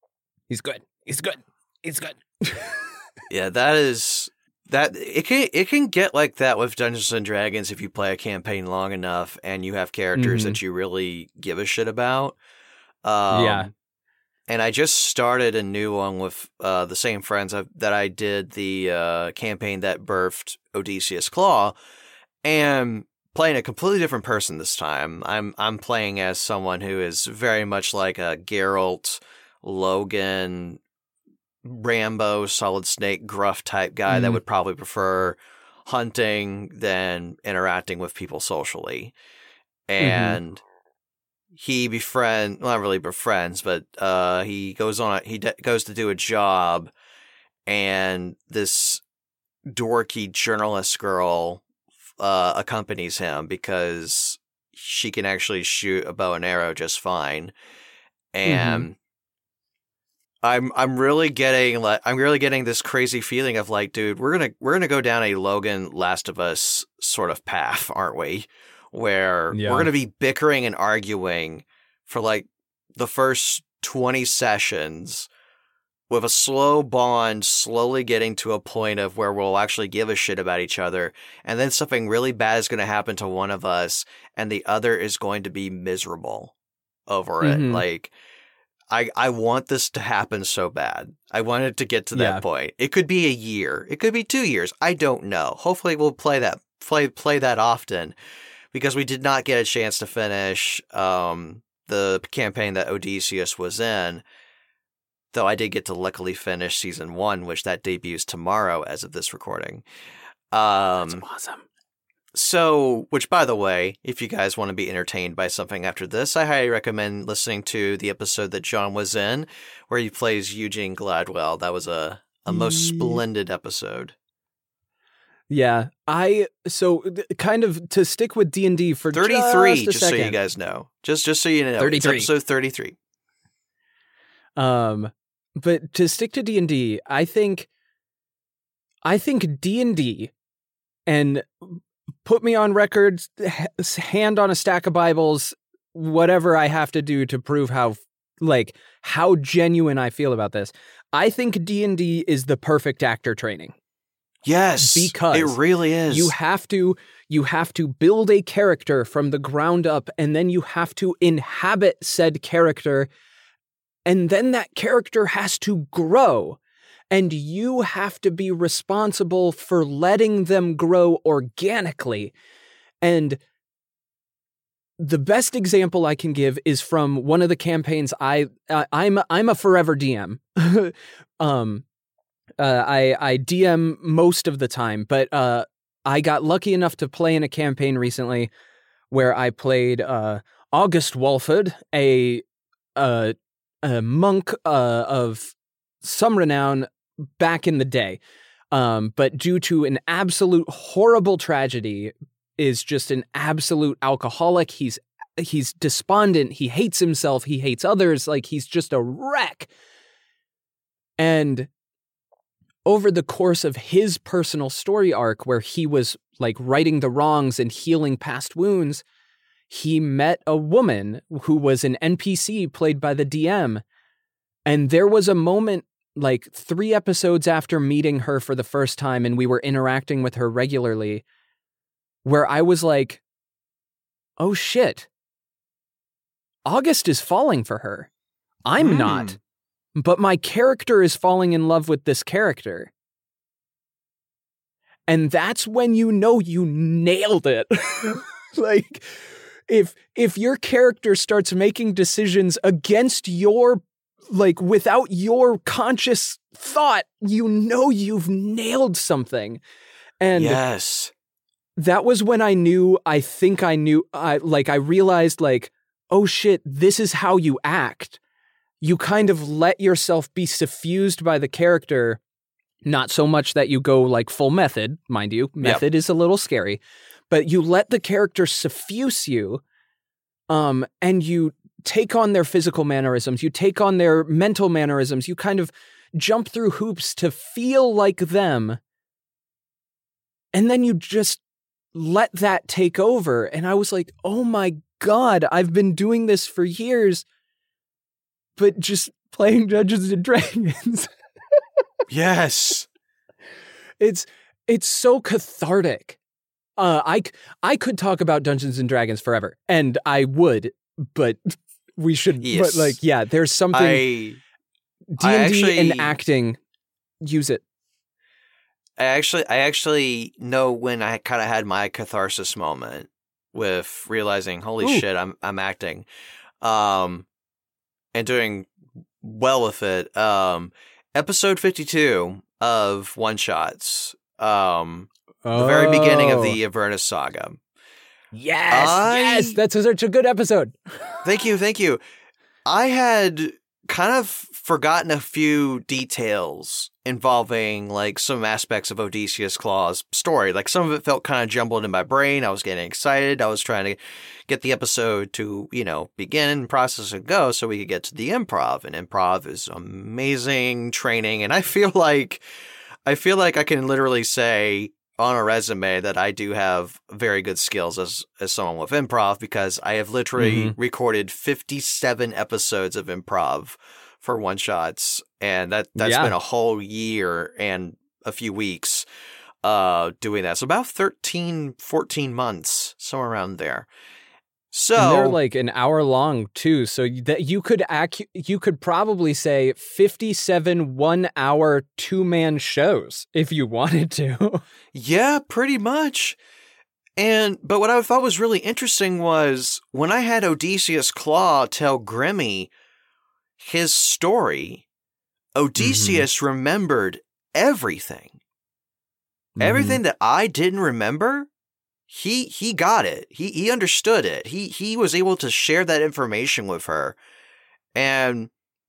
He's good. He's good. He's good. Yeah, that is that it can it can get like that with Dungeons and Dragons if you play a campaign long enough and you have characters Mhm. that you really give a shit about. Um, Yeah. And I just started a new one with uh, the same friends I've, that I did the uh, campaign that birthed Odysseus Claw, and playing a completely different person this time. I'm I'm playing as someone who is very much like a Geralt, Logan, Rambo, Solid Snake, gruff type guy that Mm. would probably prefer hunting than interacting with people socially. And he befriend, well, not really befriends, but uh, he goes on, a, he de- goes to do a job, and this dorky journalist girl uh, accompanies him because she can actually shoot a bow and arrow just fine. And Mhm. I'm I'm really getting like I'm really getting this crazy feeling of like, dude, we're gonna we're gonna go down a Logan Last of Us sort of path, aren't we? Where Yeah. we're gonna be bickering and arguing for like the first twenty sessions with a slow bond slowly getting to a point of where we'll actually give a shit about each other, and then something really bad is gonna happen to one of us and the other is going to be miserable over it. Mhm. Like I, I want this to happen so bad. I want it to get to that Yeah. point. It could be a year. It could be two years. I don't know. Hopefully we'll play that play play that often, because we did not get a chance to finish um, the campaign that Odysseus was in. Though I did get to luckily finish season one, which that debuts tomorrow as of this recording. Um, That's awesome. So, which, by the way, if you guys want to be entertained by something after this, I highly recommend listening to the episode that John was in, where he plays Eugene Gladwell. That was a, a most Ye- splendid episode. Yeah. I so th- kind of to stick with D and D for thirty-three, just a just so second. you guys know. Just just so you know. thirty-three. It's episode thirty-three. Um, but to stick to D and D, I think, I think D and D, and put me on record, h- hand on a stack of Bibles, whatever I have to do to prove how, like, how genuine I feel about this. I think D and D is the perfect actor training. Yes, Because it really is. You have to, you have to build a character from the ground up, and then you have to inhabit said character. And then that character has to grow, and you have to be responsible for letting them grow organically. And the best example I can give is from one of the campaigns I, I I'm I'm a forever D M. um, uh, I I D M most of the time, but uh, I got lucky enough to play in a campaign recently where I played uh, August Walford, a uh, a monk uh, of some renown back in the day, um, but due to an absolute horrible tragedy, is just an absolute alcoholic. He's he's despondent. He hates himself. He hates others. Like, he's just a wreck. And over the course of his personal story arc, where he was like righting the wrongs and healing past wounds, he met a woman who was an N P C played by the D M. And there was a moment like three episodes after meeting her for the first time and we were interacting with her regularly, where I was like, oh shit, August is falling for her. I'm Hmm. not. But my character is falling in love with this character. And that's when you know you nailed it. Like, if if your character starts making decisions against your, like, without your conscious thought, you know you've nailed something. And Yes. that was when I knew, I think I knew, I like, I realized, like, oh shit, this is how you act. You kind of let yourself be suffused by the character, not so much that you go like full method, mind you. Method is a little scary, but you let the character suffuse you, um, and you take on their physical mannerisms, you take on their mental mannerisms, you kind of jump through hoops to feel like them, and then you just let that take over. And I was like, oh my God, I've been doing this for years. but just playing Dungeons and Dragons. Yes. It's it's so cathartic. Uh, I, I could talk about Dungeons and Dragons forever, and I would, but we should. Yes. But like, yeah, there's something. I, D and D actually, and acting, use it. I actually, I actually know when I kind of had my catharsis moment with realizing, holy Ooh. shit, I'm I'm acting, um, and doing well with it. Um, episode fifty-two of One Shots. Um. Oh. The very beginning of the Avernus saga. Yes, I, yes, that's such a good episode. Thank you, thank you. I had kind of forgotten a few details involving like some aspects of Odysseus Claw's story. Like some of it felt kind of jumbled in my brain. I was getting excited. I was trying to get the episode to, you know, begin, process, and go so we could get to the improv. And improv is amazing training. And I feel like I feel like I can literally say on a resume that I do have very good skills as as someone with improv, because I have literally mm-hmm. recorded fifty-seven episodes of improv for One Shots, and that that's yeah. been a whole year and a few weeks uh doing that. So about thirteen, fourteen months, somewhere around there. So and they're like an hour long too, so that you could acu- you could probably say fifty-seven one hour two man shows if you wanted to. Yeah, pretty much. And but what I thought was really interesting was when I had Odysseus Claw tell Grimmy his story, Odysseus mm-hmm. remembered everything. Mm-hmm. Everything that I didn't remember. He he got it. He he understood it. He he was able to share that information with her, and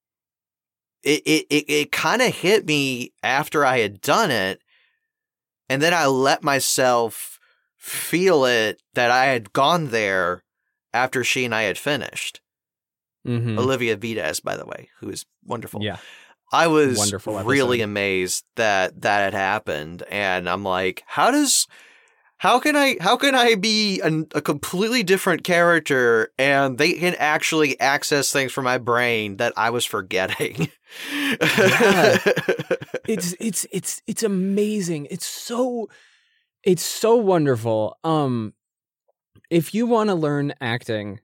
it it it, it kind of hit me after I had done it, and then I let myself feel it that I had gone there after she and I had finished. Mm-hmm. Olivia Vides, by the way, who is wonderful. Yeah, I was really amazed that that had happened, and I'm like, how does How can I how can I be a, a completely different character and they can actually access things from my brain that I was forgetting? Yeah. It's it's it's it's amazing. It's so it's so wonderful. Um if you want to learn acting,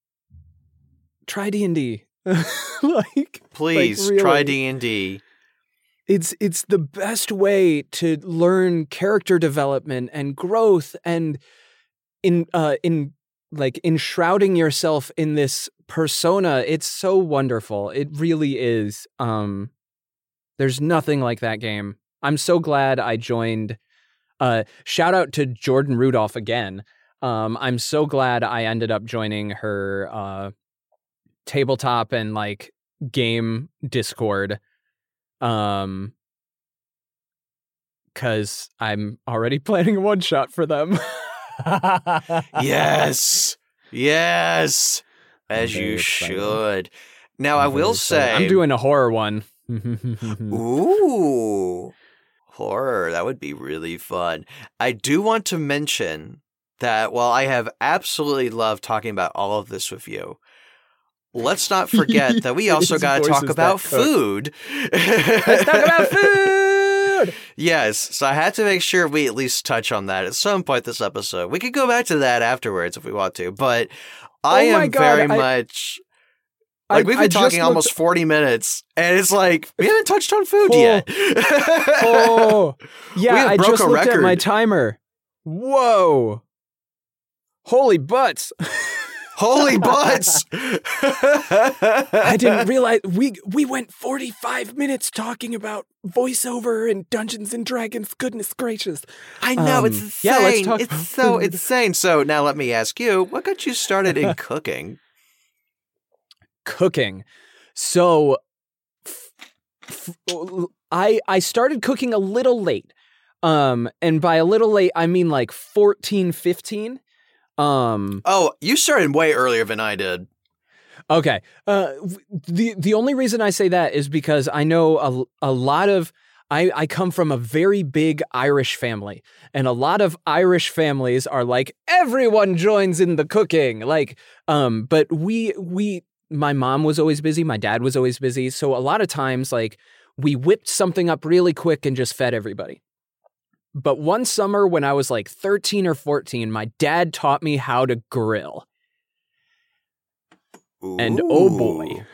try D and D. like please like really. Try D and D. It's it's the best way to learn character development and growth, and in uh in like enshrouding yourself in this persona. It's so wonderful. It really is. Um, there's nothing like that game. I'm so glad I joined. Uh, shout out to Jordan Rudolph again. Um, I'm so glad I ended up joining her uh tabletop and like game Discord. Um, because I'm already planning a one shot for them. Yes, yes, as you excited. should. Now, I'm I will say, I'm doing a horror one. Ooh, horror. That would be really fun. I do want to mention that while I have absolutely loved talking about all of this with you, let's not forget that we also got to talk about food. Let's talk about food! Yes, so I had to make sure we at least touch on that at some point this episode. We could go back to that afterwards if we want to, but I oh am God, very I, much... Like, I, we've been I talking almost looked... forty minutes, and it's like, we haven't touched on food oh. yet. oh, yeah, I just looked record. at my timer. Whoa. Holy butts. Holy butts! I didn't realize we we went forty-five minutes talking about voiceover and Dungeons and Dragons. Goodness gracious! I know um, it's insane. Yeah, let's talk it's so food. insane. So now let me ask you: what got you started in cooking? Cooking. So f- f- I I started cooking a little late, um, and by a little late I mean like fourteen, fifteen. Um, oh, you started way earlier than I did. Okay. Uh, the the only reason I say that is because I know a, a lot of I, I come from a very big Irish family, and a lot of Irish families are like everyone joins in the cooking. Like, um, but we we my mom was always busy. My dad was always busy. So a lot of times, like, we whipped something up really quick and just fed everybody. But one summer when I was like thirteen or fourteen, my dad taught me how to grill. Ooh. And oh boy,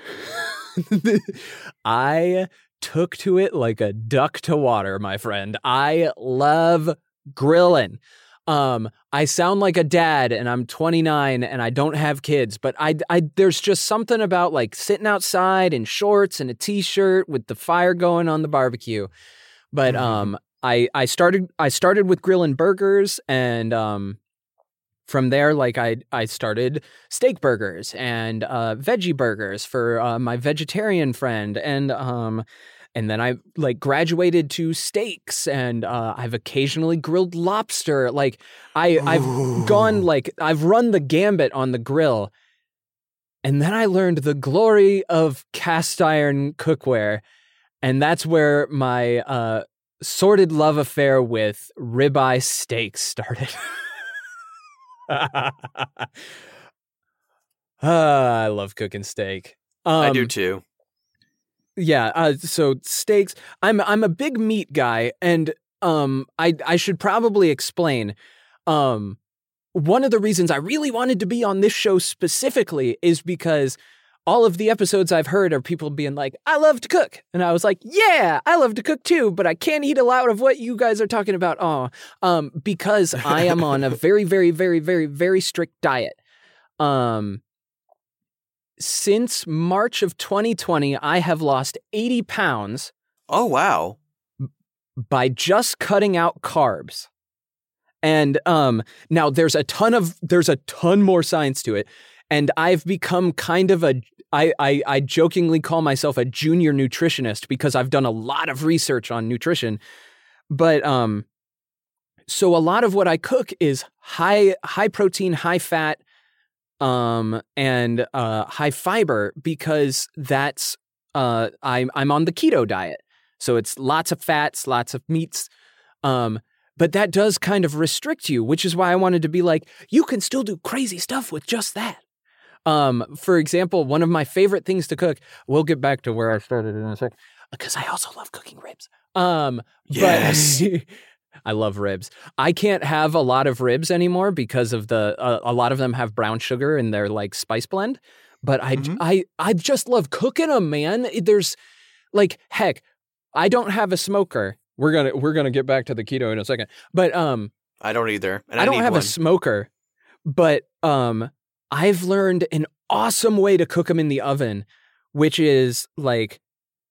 I took to it like a duck to water, my friend. I love grilling. Um, I sound like a dad and I'm twenty-nine and I don't have kids, but I, I, there's just something about like sitting outside in shorts and a t-shirt with the fire going on the barbecue. But, Mm-hmm. um, I, I started, I started with grilling burgers and, um, from there, like I, I started steak burgers and, uh, veggie burgers for, uh, my vegetarian friend. And, um, And then I like graduated to steaks and uh, I've occasionally grilled lobster. Like I, I've Ooh. gone like I've run the gambit on the grill. And then I learned the glory of cast iron cookware. And that's where my uh, sordid love affair with ribeye steaks started. uh, I love cooking steak. Um, I do too. Yeah, uh, so steaks. I'm I'm a big meat guy, and um, I I should probably explain. Um, one of the reasons I really wanted to be on this show specifically is because all of the episodes I've heard are people being like, "I love to cook," and I was like, "Yeah, I love to cook too, but I can't eat a lot of what you guys are talking about." Oh, um, because I am on a very, very, very, very, very strict diet. Um. Since March of twenty twenty, I have lost eighty pounds. Oh, wow. By just cutting out carbs. And um, now there's a ton of, there's a ton more science to it. And I've become kind of a, I, I, I jokingly call myself a junior nutritionist because I've done a lot of research on nutrition. But um, so a lot of what I cook is high, high protein, high fat, Um, and, uh, high fiber because that's, uh, I'm, I'm on the keto diet. So it's lots of fats, lots of meats. Um, but that does kind of restrict you, which is why I wanted to be like, you can still do crazy stuff with just that. Um, for example, one of my favorite things to cook, we'll get back to where I started in a sec, because I also love cooking ribs. Um, Yes. but I love ribs. I can't have a lot of ribs anymore because of the, uh, a lot of them have brown sugar in their like spice blend, but I, Mhm. I, I just love cooking them, man. There's like, heck, I don't have a smoker. We're going to, we're going to get back to the keto in a second, but, um, I don't either. And I, I don't need have one. a smoker, but, um, I've learned an awesome way to cook them in the oven, which is like,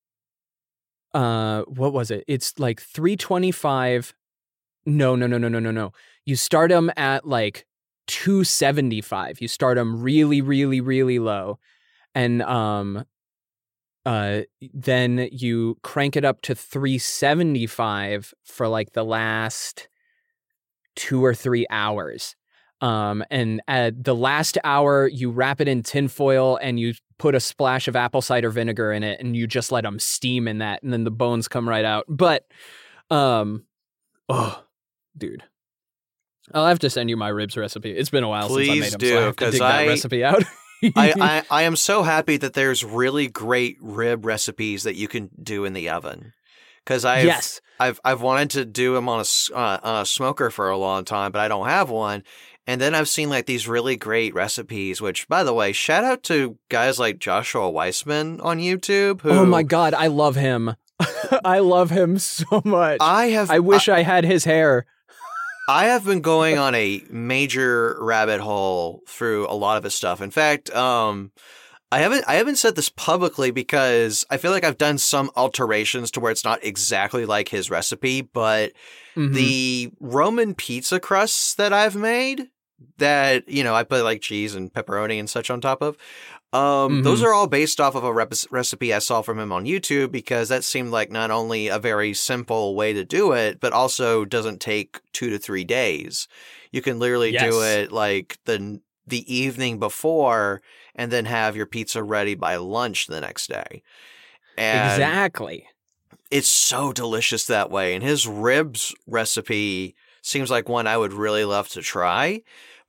uh, what was it? It's like three twenty-five. No, no, no, no, no, no, no. You start them at like two seventy-five. You start them really, really, really low. And um, uh, then you crank it up to three seventy-five for like the last two or three hours. Um, and at the last hour, you wrap it in tinfoil and you put a splash of apple cider vinegar in it and you just let them steam in that. And then the bones come right out. But, um, oh, dude, I'll have to send you my ribs recipe. It's been a while since I Please made them, do, so I have to 'cause dig I- that recipe out. I, I, I am so happy that there's really great rib recipes that you can do in the oven. Because I've, Yes. I've I've wanted to do them on a, s- uh, on a smoker for a long time, but I don't have one. And then I've seen like these really great recipes, which, by the way, shout out to guys like Joshua Weissman on YouTube. Who Oh my God, I love him. I love him so much. I have. I wish I, I had his hair. I have been going on a major rabbit hole through a lot of his stuff. In fact, um, I haven't I haven't said this publicly because I feel like I've done some alterations to where it's not exactly like his recipe, but Mhm. the Roman pizza crusts that I've made that, you know, I put like cheese and pepperoni and such on top of, um, Mhm. those are all based off of a rep- recipe I saw from him on YouTube because that seemed like not only a very simple way to do it, but also doesn't take two to three days. You can literally do Yes. it like the the evening before and then have your pizza ready by lunch the next day. And Exactly. it's so delicious that way. And his ribs recipe seems like one I would really love to try.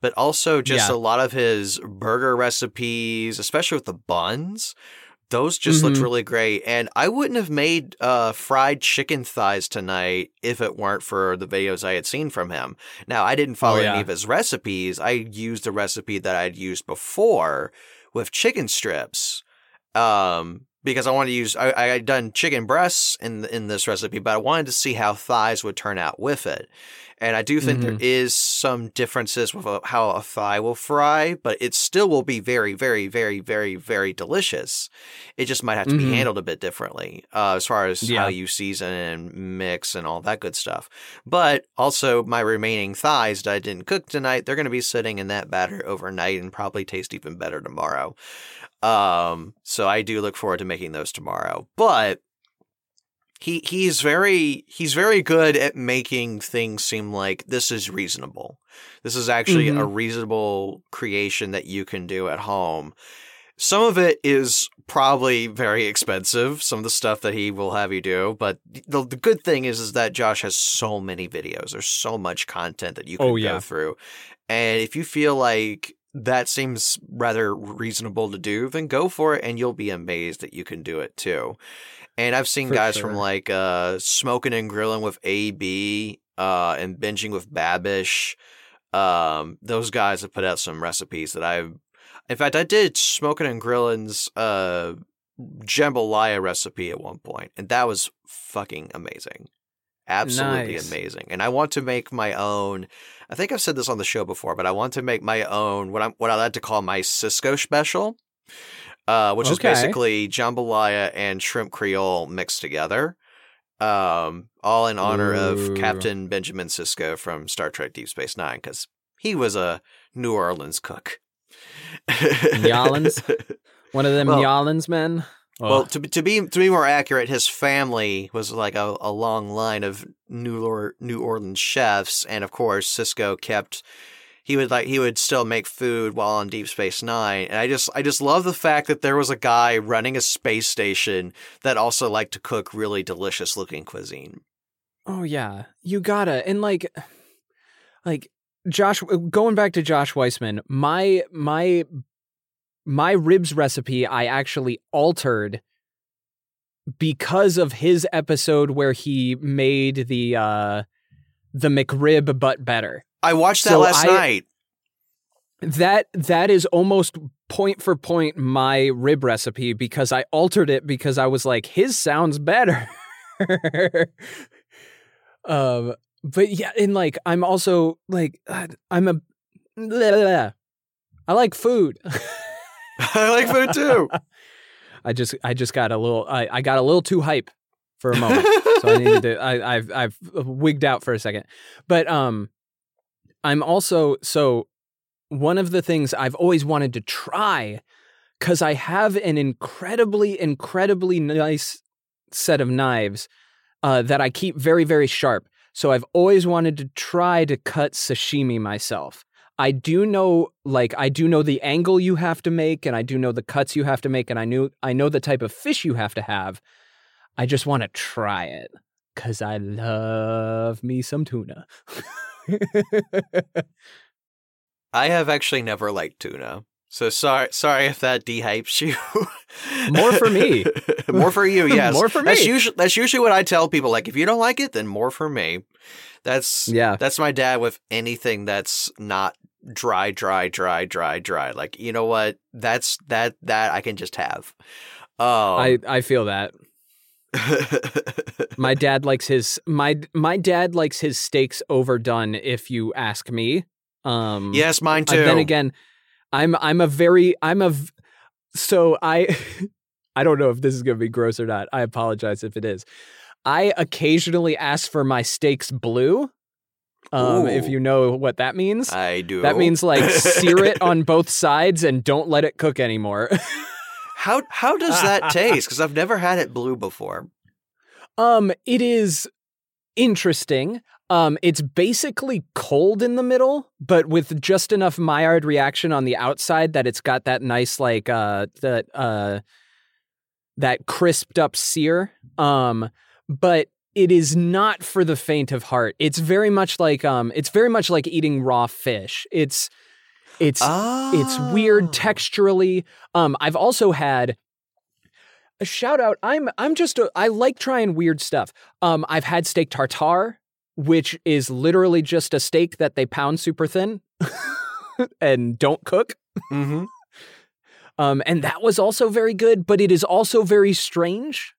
but also just Yeah. a lot of his burger recipes, especially with the buns. Those just Mhm. looked really great. And I wouldn't have made uh, fried chicken thighs tonight if it weren't for the videos I had seen from him. Now, I didn't follow Oh, yeah. any of his recipes. I used a recipe that I'd used before with chicken strips. Um, because I wanted to use, I, I had done chicken breasts in in this recipe, but I wanted to see how thighs would turn out with it. And I do think Mhm. there is some differences with a, how a thigh will fry, but it still will be very, very, very, very, very delicious. It just might have to Mhm. be handled a bit differently uh, as far as Yeah. how you season and mix and all that good stuff. But also, my remaining thighs that I didn't cook tonight, they're going to be sitting in that batter overnight and probably taste even better tomorrow. Um, so I do look forward to making those tomorrow. But he he's very he's very good at making things seem like this is reasonable. This is actually Mhm. a reasonable creation that you can do at home. Some of it is probably very expensive, some of the stuff that he will have you do, but the, the good thing is is that Josh has so many videos. There's so much content that you can Oh, go yeah. through. And if you feel like that seems rather reasonable to do, then go for it and you'll be amazed that you can do it too. And I've seen For guys sure. from like uh, Smoking and Grilling with A B uh, and Binging with Babish. Um, those guys have put out some recipes that I've. In fact, I did Smoking and Grilling's uh, jambalaya recipe at one point, and that was fucking amazing. Absolutely Nice. amazing. And I want to make my own. I think I've said this on the show before, but I want to make my own what I'm what I like to call my Cisco special. Uh, which is Okay. basically jambalaya and shrimp creole mixed together, um, all in honor Ooh. of Captain Benjamin Sisko from Star Trek Deep Space Nine, because he was a New Orleans cook. New Orleans? One of them Well- New Orleans men? Well, Ugh. to be, to be to be more accurate, his family was like a, a long line of New or, New Orleans chefs, and of course, Sisko kept. He would like he would still make food while on Deep Space Nine, and I just I just love the fact that there was a guy running a space station that also liked to cook really delicious looking cuisine. Oh yeah, you gotta. And like, like Josh, going back to Josh Weissman, my my my ribs recipe I actually altered because of his episode where he made the uh the McRib but better. I watched that So last I- night. That that is almost point for point my rib recipe because I altered it because I was like, his sounds better. um, but yeah, and like I'm also like uh, I'm a I like food. I like food too. I just I just got a little I, I got a little too hype for a moment. So I needed to I, I've I've wigged out for a second. But um I'm also so one of the things I've always wanted to try, because I have an incredibly, incredibly nice set of knives uh, that I keep very, very sharp. So I've always wanted to try to cut sashimi myself. I do know, like, I do know the angle you have to make, and I do know the cuts you have to make, and I knew I know the type of fish you have to have. I just want to try it because I love me some tuna. I have actually never liked tuna. So sorry sorry if that dehypes you. More for me. More for you, yes. More for That's me. usually that's usually what I tell people. Like, if you don't like it, then more for me. That's Yeah. that's my dad with anything that's not dry, dry, dry, dry, dry. Like, you know what? That's that that I can just have. Um, I, I feel that. My dad likes his my my dad likes his steaks overdone, if you ask me. Um yes, mine uh, too. then again, I'm I'm a very I'm a v- so I I don't know if this is going to be gross or not. I apologize if it is. I occasionally ask for my steaks blue. Um, if Ooh. you know what that means. I do. That means like sear it on both sides and don't let it cook anymore. how how does that taste? Because I've never had it blue before. Um, it is interesting. Um, it's basically cold in the middle, but with just enough Maillard reaction on the outside that it's got that nice, like, uh, that, uh, that crisped up sear. Um, but it is not for the faint of heart. It's very much like, um, it's very much like eating raw fish. It's, It's Oh. it's weird texturally. Um, I've also had a shout out. I'm I'm just a, I like trying weird stuff. Um, I've had steak tartare, which is literally just a steak that they pound super thin and don't cook. Mm-hmm. Um, and that was also very good, but it is also very strange.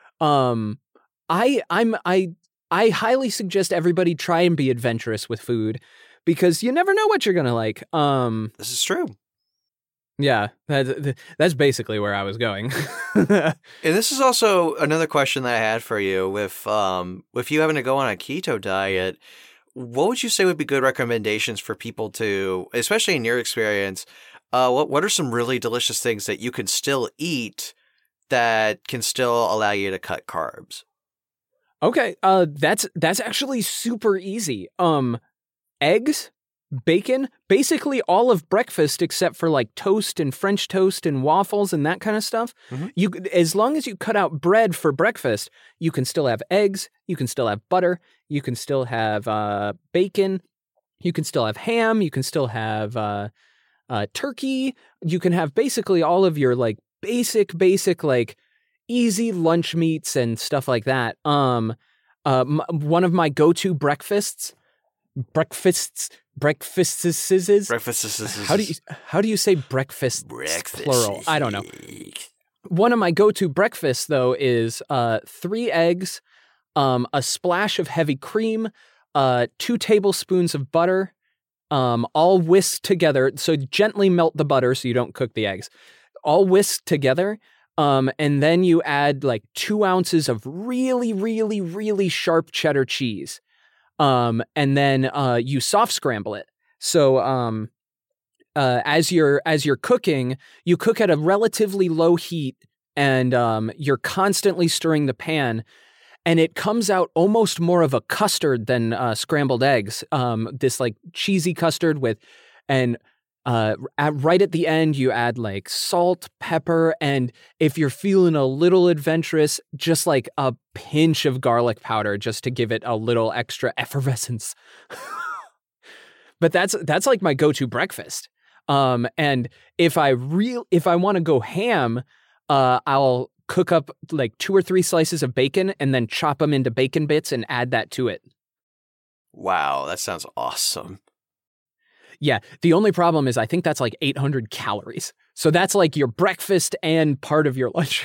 Um, I I'm I I highly suggest everybody try and be adventurous with food because you never know what you're gonna like. Um, This is true. yeah, that, that's basically where I was going. And this is also another question that I had for you. With um, with you having to go on a keto diet, what would you say would be good recommendations for people to, especially in your experience, uh, what what are some really delicious things that you can still eat that can still allow you to cut carbs? Okay, uh, that's that's actually super easy. Um, eggs, bacon, basically all of breakfast except for like toast and French toast and waffles and that kind of stuff. Mm-hmm. You, as long as you cut out bread for breakfast, you can still have eggs, you can still have butter, you can still have uh, bacon, you can still have ham, you can still have uh, uh, turkey. You can have basically all of your like basic, basic like easy lunch meats and stuff like that. Um, uh, m- one of my go-to breakfasts. Breakfasts, breakfasts, Breakfast is how do you how do you say breakfast breakfast plural? I don't know. One of my go-to breakfasts though is uh, three eggs, um, a splash of heavy cream, uh, two tablespoons of butter, um, all whisked together. So gently melt the butter so you don't cook the eggs. All whisked together, um, and then you add like two ounces of really, really, really sharp cheddar cheese. Um, and then uh, you soft scramble it. So um, uh, as you're as you're cooking, you cook at a relatively low heat, and um, you're constantly stirring the pan, and it comes out almost more of a custard than uh, scrambled eggs. Um, this like cheesy custard with, and uh, at, right at the end you add like salt, pepper, and if you're feeling a little adventurous, just like a pinch of garlic powder just to give it a little extra effervescence. But that's that's like my go-to breakfast. Um, and if I real if I want to go ham, uh, I'll cook up like two or three slices of bacon and then chop them into bacon bits and add that to it. Wow, that sounds awesome. Yeah, the only problem is I think that's like eight hundred calories. So that's like your breakfast and part of your lunch.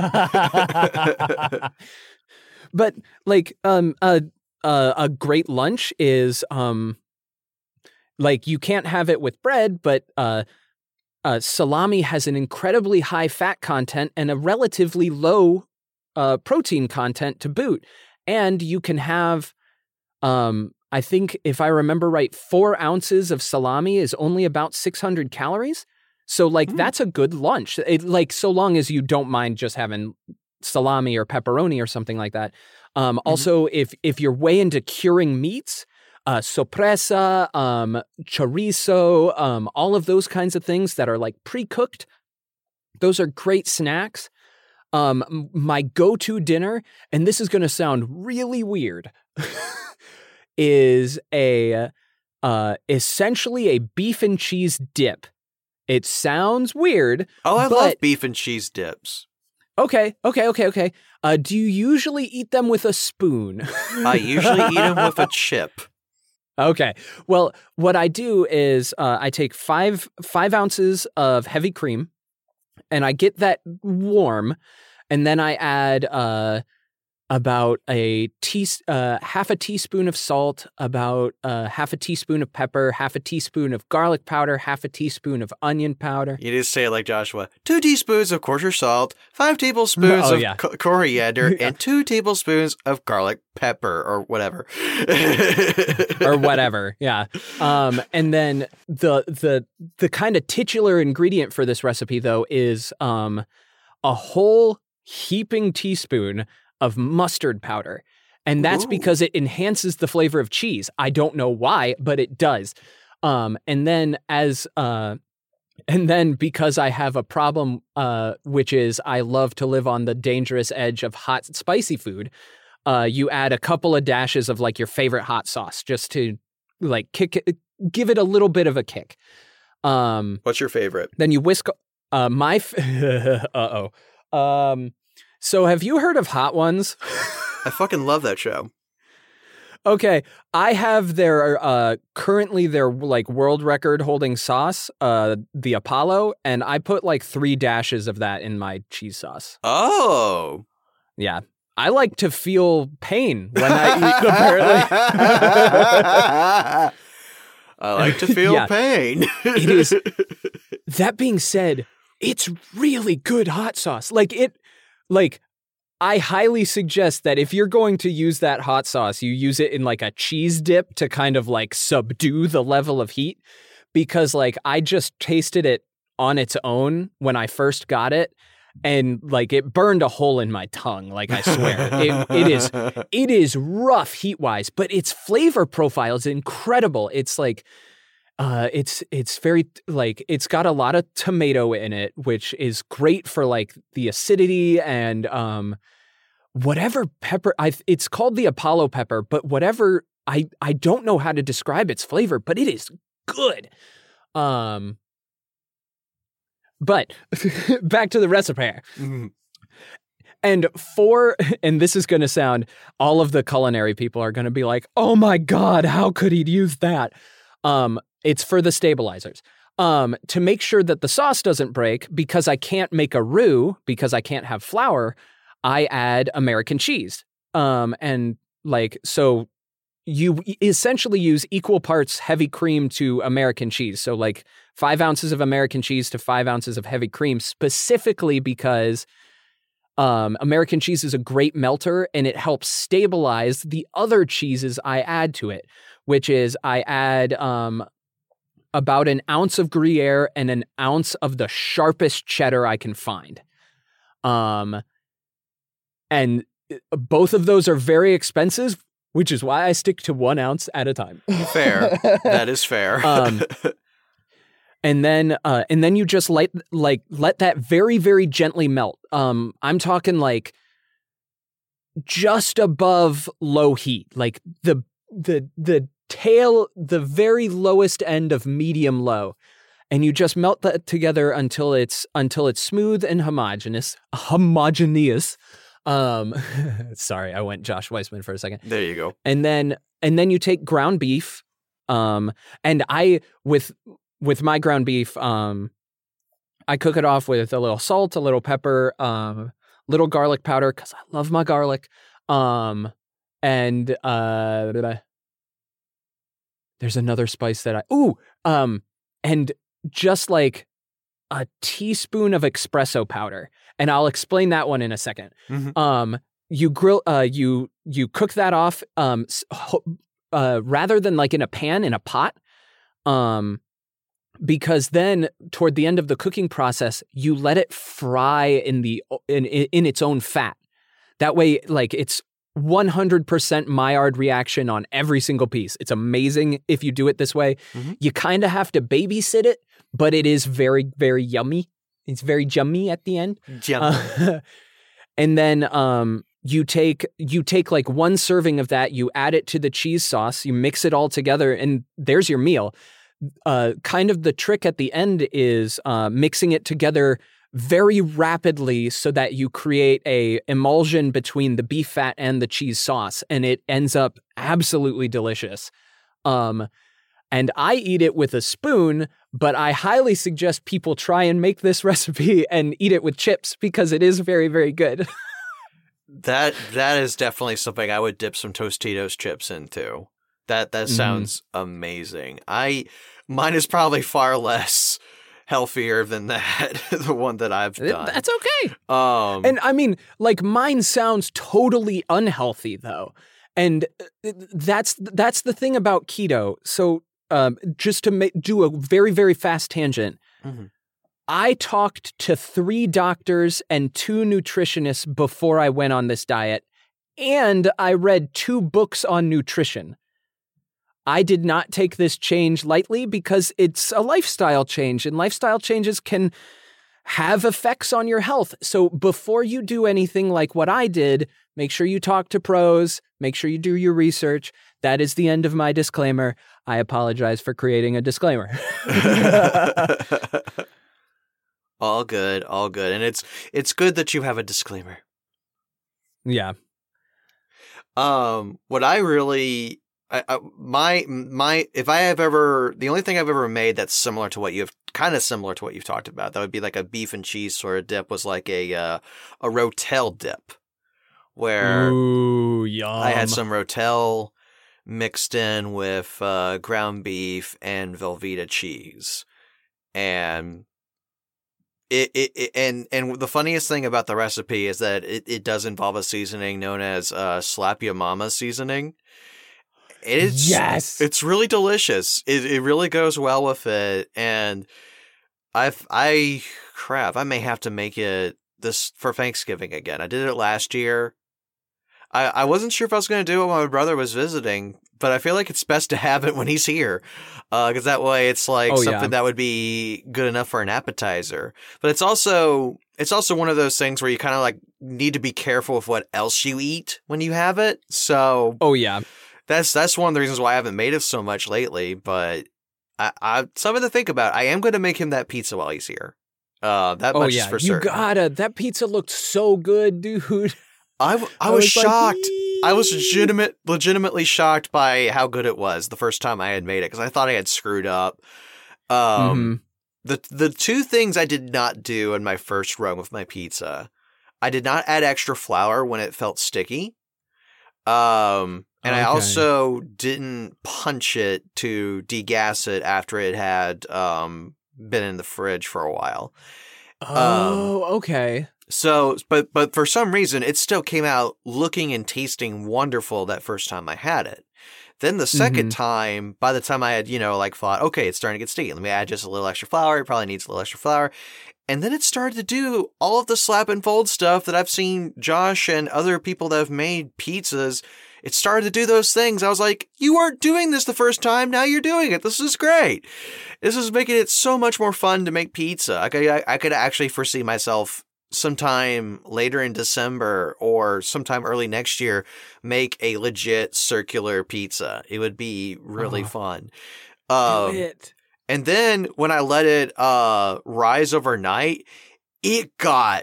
But like um uh, uh, a great lunch is um like you can't have it with bread, but uh, uh salami has an incredibly high fat content and a relatively low uh protein content to boot. And you can have um I think if I remember right, four ounces of salami is only about six hundred calories. So like mm. that's a good lunch. It, like so long as you don't mind just having salami or pepperoni or something like that. Um, mm-hmm. Also, if if you're way into curing meats, uh, sorpresa, um, chorizo, um, all of those kinds of things that are like pre-cooked, those are great snacks. Um, my go-to dinner, and this is going to sound really weird, is a uh, essentially a beef and cheese dip. It sounds weird. Oh, I but... love beef and cheese dips. Okay, okay, okay, okay. Uh, do you usually eat them with a spoon? I usually eat them with a chip. Okay. Well, what I do is uh, I take five five ounces of heavy cream, and I get that warm, and then I add uh, about a tea, uh, half a teaspoon of salt, about uh, half a teaspoon of pepper, half a teaspoon of garlic powder, half a teaspoon of onion powder. You just say it like Joshua. Two teaspoons of kosher salt, five tablespoons oh, of yeah. co- coriander, and two tablespoons of garlic pepper or whatever. or whatever, yeah. Um, and then the the the kind of titular ingredient for this recipe, though, is um, a whole heaping teaspoon of mustard powder. And that's Ooh. because it enhances the flavor of cheese. I don't know why, but it does. Um, and then as uh, and then because I have a problem, uh, which is I love to live on the dangerous edge of hot, spicy food, uh, you add a couple of dashes of like your favorite hot sauce just to like kick it, give it a little bit of a kick. Um, What's your favorite? then you whisk. Uh, my. F- uh oh. Um. So have you heard of Hot Ones? I fucking love that show. Okay, I have their uh currently their like world record holding sauce, uh the Apollo, and I put like three dashes of that in my cheese sauce. Oh. Yeah. I like to feel pain when I eat, apparently. I like to feel Yeah. pain. It is. That being said, it's really good hot sauce. Like it like I highly suggest that if you're going to use that hot sauce, you use it in like a cheese dip to kind of like subdue the level of heat, because like I just tasted it on its own when I first got it, and like it burned a hole in my tongue. Like I swear, it, it is it is rough heat wise, but its flavor profile is incredible. It's like uh, it's it's very like it's got a lot of tomato in it, which is great for like the acidity and um whatever pepper. I it's called the Apollo pepper, but whatever I I don't know how to describe its flavor, but it is good. Um, but back to the recipe. Mhm. And for, and this is going to sound, all of the culinary people are going to be like, oh my God, how could he use that? Um, it's for the stabilizers. Um, to make sure that the sauce doesn't break, because I can't make a roux, because I can't have flour, I add American cheese. Um, and like, so you essentially use equal parts heavy cream to American cheese. So like five ounces of American cheese to five ounces of heavy cream, specifically because Um, American cheese is a great melter, and it helps stabilize the other cheeses I add to it, which is I add um, about an ounce of Gruyere and an ounce of the sharpest cheddar I can find. Um, and both of those are very expensive, which is why I stick to one ounce at a time. Fair. That is fair. Um, And then, uh, and then you just let like let that very, very gently melt. Um, I'm talking like just above low heat, like the the the tail, the very lowest end of medium low, and you just melt that together until it's until it's smooth and homogeneous. Homogeneous. Um, sorry, I went Josh Weissman for a second. There you go. And then and then you take ground beef, um, and I with. With my ground beef, um, I cook it off with a little salt, a little pepper, um, little garlic powder, because I love my garlic. Um, and uh, there's another spice that I ooh, um, and just like a teaspoon of espresso powder, and I'll explain that one in a second. Mm-hmm. Um, you grill, uh, you you cook that off, um, uh, rather than like in a pan, in a pot, um. Because then, toward the end of the cooking process, you let it fry in the in in its own fat. That way, like it's one hundred percent Maillard reaction on every single piece. It's amazing if you do it this way. Mm-hmm. You kind of have to babysit it, but it is very, very yummy. It's very yummy at the end. Yummy. Uh, and then um, you take you take like one serving of that. You add it to the cheese sauce. You mix it all together, and there's your meal. Uh, kind of the trick at the end is uh, mixing it together very rapidly so that you create a emulsion between the beef fat and the cheese sauce, and it ends up absolutely delicious. Um, and I eat it with a spoon, but I highly suggest people try and make this recipe and eat it with chips, because it is very, very good. That that is definitely something I would dip some Tostitos chips into. That that sounds mm. amazing. I mine is probably far less healthier than that, the one that I've done. That's okay. Um, and I mean, like mine sounds totally unhealthy though, and that's that's the thing about keto. So um, just to make, do a very very fast tangent, mm-hmm. I talked to three doctors and two nutritionists before I went on this diet, and I read two books on nutrition. I did not take this change lightly, because it's a lifestyle change, and lifestyle changes can have effects on your health. So before you do anything like what I did, make sure you talk to pros, make sure you do your research. that is the end of my disclaimer. I apologize for creating a disclaimer. All good, all good. And it's it's good that you have a disclaimer. Yeah. Um, what I really, I, I, my, my, if I have ever, the only thing I've ever made that's similar to what you've, kind of similar to what you've talked about, that would be like a beef and cheese sort of dip, was like a, uh, a Rotel dip, where Ooh, yum. I had some Rotel mixed in with, uh, ground beef and Velveeta cheese. And It, it, it and and the funniest thing about the recipe is that it, it does involve a seasoning known as uh, Slap Ya Mama seasoning. It's yes, it's really delicious. It it really goes well with it, and I've I crap I may have to make it this for Thanksgiving again. I did it last year. I I wasn't sure if I was going to do it when my brother was visiting, but I feel like it's best to have it when he's here, because uh, that way it's like oh, something yeah. that would be good enough for an appetizer. But it's also it's also one of those things where you kind of like need to be careful with what else you eat when you have it. So oh yeah, that's that's one of the reasons why I haven't made it so much lately. But I, I something to think about. I am going to make him that pizza while he's here. Uh, that oh much yeah, is for you certain. gotta. That pizza looked so good, dude. I, I, I was, was shocked. Like, I was legitimate, legitimately shocked by how good it was the first time I had made it, because I thought I had screwed up. Um, mm-hmm. the the two things I did not do in my first run with my pizza, I did not add extra flour when it felt sticky. Um, and okay. I also didn't punch it to degas it after it had um been in the fridge for a while. Oh, um, okay. So, but but for some reason, it still came out looking and tasting wonderful that first time I had it. Then the second mm-hmm. time, by the time I had, you know, like thought, okay, it's starting to get sticky. Let me add just a little extra flour. It probably needs a little extra flour. And then it started to do all of the slap and fold stuff that I've seen Josh and other people that have made pizzas. It started to do those things. I was like, you weren't doing this the first time. Now you're doing it. This is great. This is making it so much more fun to make pizza. I could, I could actually foresee myself sometime later in December or sometime early next year, make a legit circular pizza. It would be really oh, fun. Um, do it. And then when I let it uh, rise overnight, it got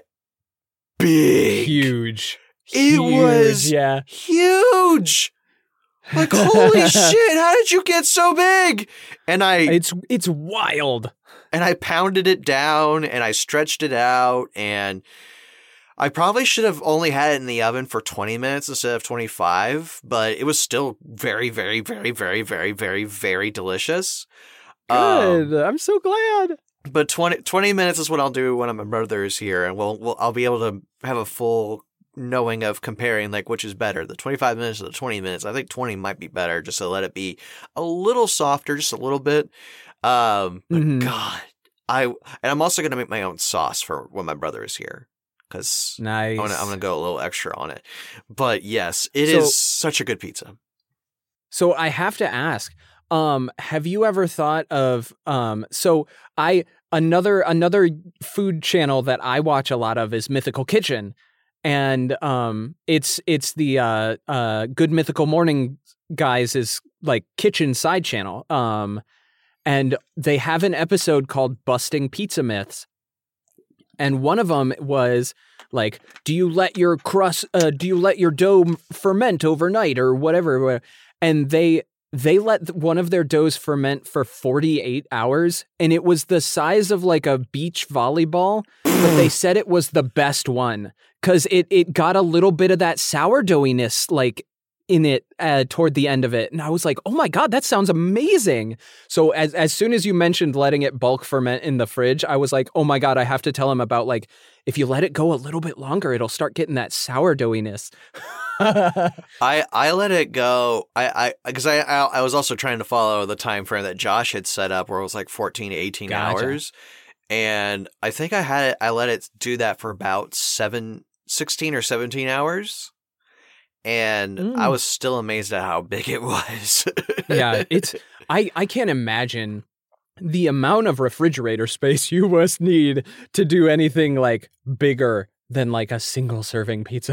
big. Huge. It huge, was yeah. huge. Like, holy shit, how did you get so big? And I It's it's wild. And I pounded it down and I stretched it out, and I probably should have only had it in the oven for twenty minutes instead of twenty-five, but it was still very, very, very, very, very, very, very delicious. Good. Um, I'm so glad. But twenty, twenty minutes is what I'll do when my brother is here, and we'll, we'll I'll be able to have a full knowing of comparing like which is better, the twenty-five minutes or the twenty minutes. I think twenty might be better, just to let it be a little softer, just a little bit. Um, but mm-hmm. God, I and I'm also gonna make my own sauce for when my brother is here, because nice. I'm gonna, I'm gonna go a little extra on it. But yes, it so, is such a good pizza. So I have to ask, um, have you ever thought of um? So I another another food channel that I watch a lot of is Mythical Kitchen. And um, it's it's the uh, uh, Good Mythical Morning guys is like kitchen side channel. Um, and they have an episode called Busting Pizza Myths. And one of them was like, do you let your crust, uh, do you let your dough ferment overnight or whatever? And they they let one of their doughs ferment for forty-eight hours. And it was the size of like a beach volleyball. But they said it was the best one because it, it got a little bit of that sourdoughiness like in it uh, toward the end of it. And I was like, oh my God, that sounds amazing. So as as soon as you mentioned letting it bulk ferment in the fridge, I was like, oh my God, I have to tell him about like, if you let it go a little bit longer, it'll start getting that sourdoughiness. I I let it go. I I because I, I I was also trying to follow the time frame that Josh had set up, where it was like fourteen to eighteen Gotcha. hours. And I think I had it, I let it do that for about seven, sixteen or seventeen hours. And mm. I was still amazed at how big it was. Yeah, it's, I, I can't imagine the amount of refrigerator space you must need to do anything like bigger than like a single serving pizza.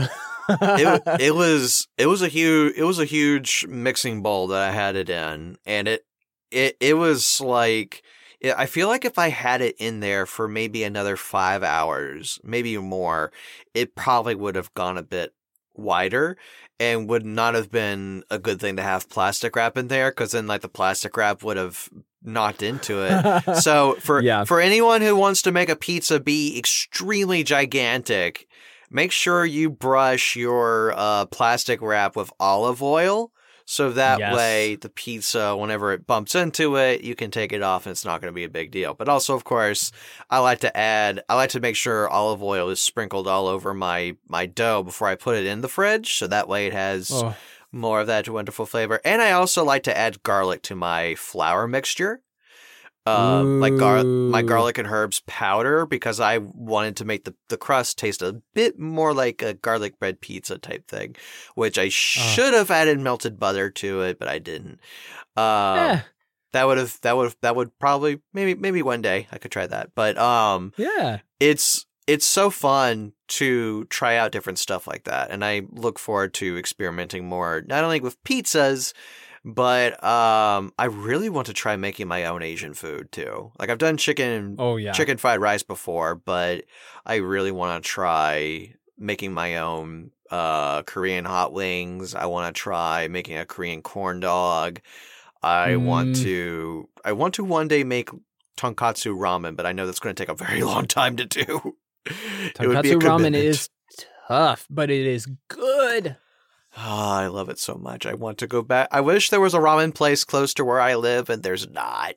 it it was it was a huge it was a huge mixing bowl that I had it in, and it it it was like it, I feel like if I had it in there for maybe another five hours, maybe more, it probably would have gone a bit wider and would not have been a good thing to have plastic wrap in there, because then like the plastic wrap would have knocked into it. So for yeah. for anyone who wants to make a pizza be extremely gigantic, make sure you brush your uh, plastic wrap with olive oil, so that Yes. way the pizza, whenever it bumps into it, you can take it off and it's not going to be a big deal. But also, of course, I like to add, I like to make sure olive oil is sprinkled all over my, my dough before I put it in the fridge, so that way it has Oh. more of that wonderful flavor. And I also like to add garlic to my flour mixture. Uh, like gar- my Ooh. garlic and herbs powder, because I wanted to make the, the crust taste a bit more like a garlic bread pizza type thing, which I should have added melted butter to it, but I didn't. Um, Eh. That would have that would have that would probably maybe maybe one day I could try that. But um, Yeah. it's it's so fun to try out different stuff like that, and I look forward to experimenting more, not only with pizzas, but um, I really want to try making my own Asian food too. Like I've done chicken, Oh yeah. chicken fried rice before, but I really want to try making my own uh, Korean hot wings. I want to try making a Korean corn dog. I Mm. want to. I want to one day make tonkatsu ramen, but I know that's going to take a very long time to do. It would be a Tonkatsu ramen commitment. is tough, but it is good. Oh, I love it so much. I want to go back. I wish there was a ramen place close to where I live, and there's not.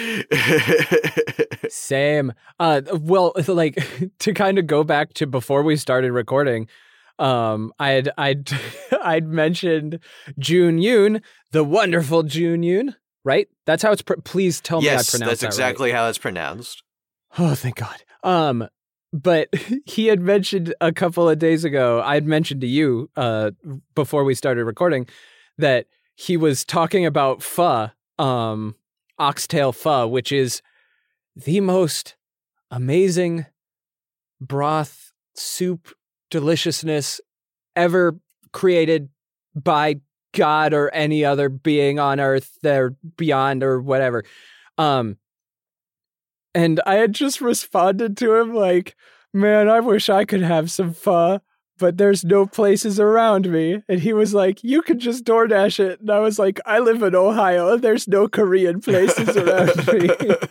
Same. Uh, well, like to kind of go back to before we started recording, um, I'd I'd I'd mentioned Jun Yoon, the wonderful Jun Yoon, right? That's how it's. Pr- Please tell me I Yes, pronounced that's that exactly how it's pronounced. right. Oh, thank God. Um, but he had mentioned a couple of days ago. I had mentioned to you, uh, before we started recording, that he was talking about pho, um, oxtail pho, which is the most amazing broth soup deliciousness ever created by God or any other being on earth or beyond or whatever. Um, and I had just responded to him like, man, I wish I could have some pho, but there's no places around me. And he was like, you could just DoorDash it. And I was like, I live in Ohio and there's no Korean places around me.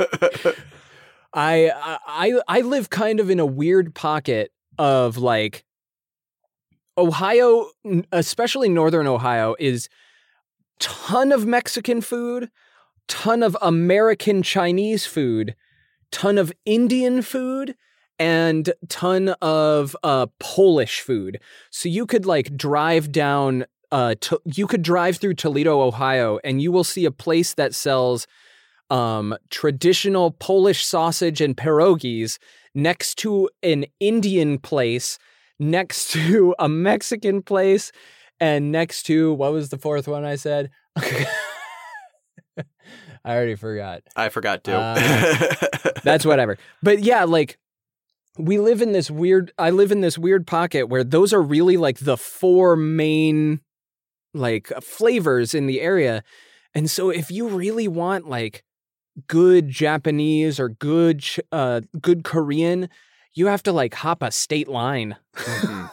I, I I live kind of in a weird pocket of like Ohio, especially northern Ohio, is ton of Mexican food, ton of American Chinese food, ton of Indian food, and ton of uh, Polish food. So you could like drive down, uh, to, you could drive through Toledo, Ohio, and you will see a place that sells um, traditional Polish sausage and pierogies next to an Indian place, next to a Mexican place, and next to, what was the fourth one I said? I already forgot. I forgot to. Uh, That's whatever. But yeah, like we live in this weird, I live in this weird pocket where those are really like the four main like flavors in the area. And so if you really want like good Japanese or good, uh, good Korean, you have to like hop a state line. Mhm.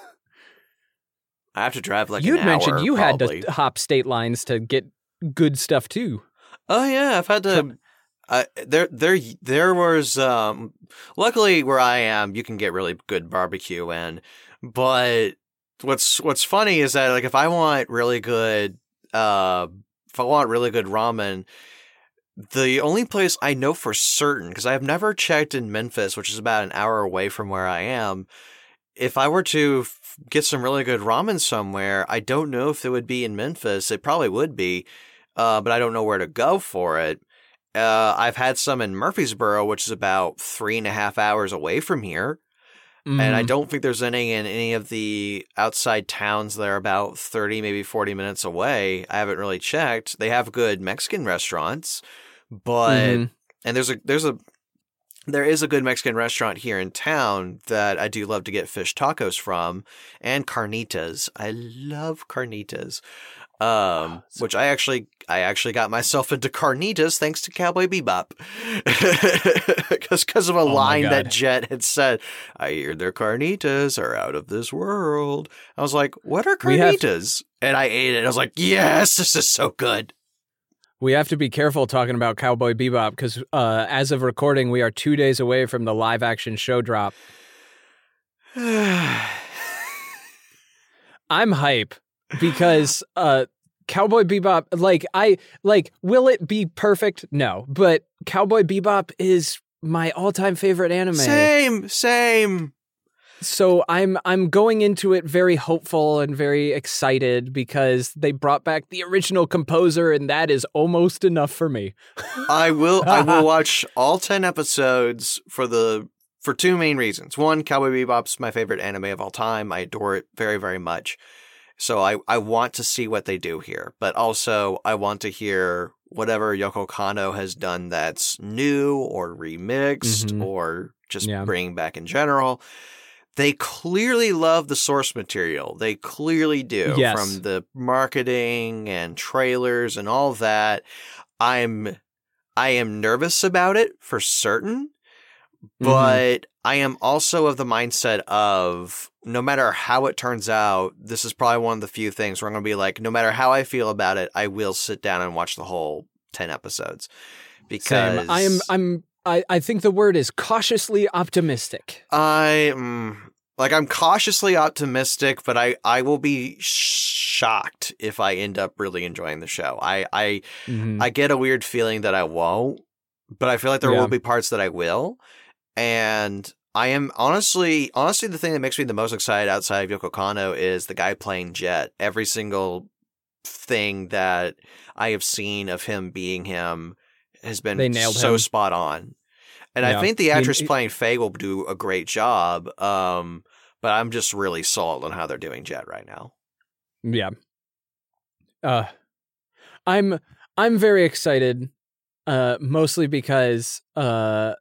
I have to drive like You'd an mentioned hour, you probably. had to hop state lines to get good stuff too. Oh yeah, I've had to. I there there there was um. Luckily, where I am, you can get really good barbecue in. But what's what's funny is that like if I want really good uh if I want really good ramen, the only place I know for certain, because I have never checked in Memphis, which is about an hour away from where I am. If I were to f- get some really good ramen somewhere, I don't know if it would be in Memphis. It probably would be, uh, but I don't know where to go for it. Uh, I've had some in Murfreesboro, which is about three and a half hours away from here. Mm. And I don't think there's any in any of the outside towns that are about thirty, maybe forty minutes away. I haven't really checked. They have good Mexican restaurants, but Mhm. and there's a there's a there is a good Mexican restaurant here in town that I do love to get fish tacos from, and carnitas. I love carnitas. Um, which I actually, I actually got myself into carnitas thanks to Cowboy Bebop, because because of a Oh line that Jet had said. I hear their carnitas are out of this world. I was like, "What are We have- carnitas?" And I ate it. I was like, "Yes, this is so good." We have to be careful talking about Cowboy Bebop because uh, as of recording, we are two days away from the live action show drop. I'm hype because uh, Cowboy Bebop, like I like, will it be perfect? No, but Cowboy Bebop is my all-time favorite anime. Same, same. So I'm I'm going into it very hopeful and very excited because they brought back the original composer, and that is almost enough for me. I will I will watch all ten episodes for the for two main reasons. One, Cowboy Bebop's my favorite anime of all time. I adore it very, very much. So I, I want to see what they do here. But also I want to hear whatever Yoko Kanno has done that's new or remixed Mhm. or just Yeah. bringing back in general. They clearly love the source material. They clearly do. Yes. From the marketing and trailers and all that. I'm I am nervous about it for certain, but I am also of the mindset of no matter how it turns out, this is probably one of the few things where I'm going to be like, no matter how I feel about it, I will sit down and watch the whole ten episodes. Because Same. I am I'm I, I think the word is cautiously optimistic. I mm, like I'm cautiously optimistic, but I, I will be shocked if I end up really enjoying the show. I I, Mhm. I get a weird feeling that I won't, but I feel like there Yeah. will be parts that I will. And I am honestly honestly the thing that makes me the most excited outside of Yoko Kanno is the guy playing Jet. Every single thing that I have seen of him being him has been They nailed so him. spot on. And Yeah. I think the I mean, actress it- playing Faye will do a great job. Um, but I'm just really sold on how they're doing Jet right now. Yeah. Uh I'm I'm very excited uh mostly because uh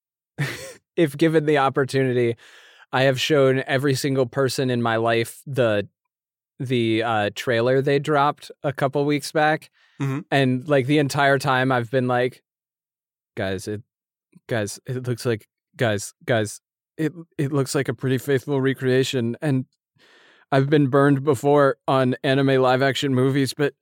if given the opportunity, I have shown every single person in my life the the uh trailer they dropped a couple weeks back. Mhm. And like the entire time I've been like, guys, it guys, it looks like guys, guys, it it looks like a pretty faithful recreation, and I've been burned before on anime live action movies, but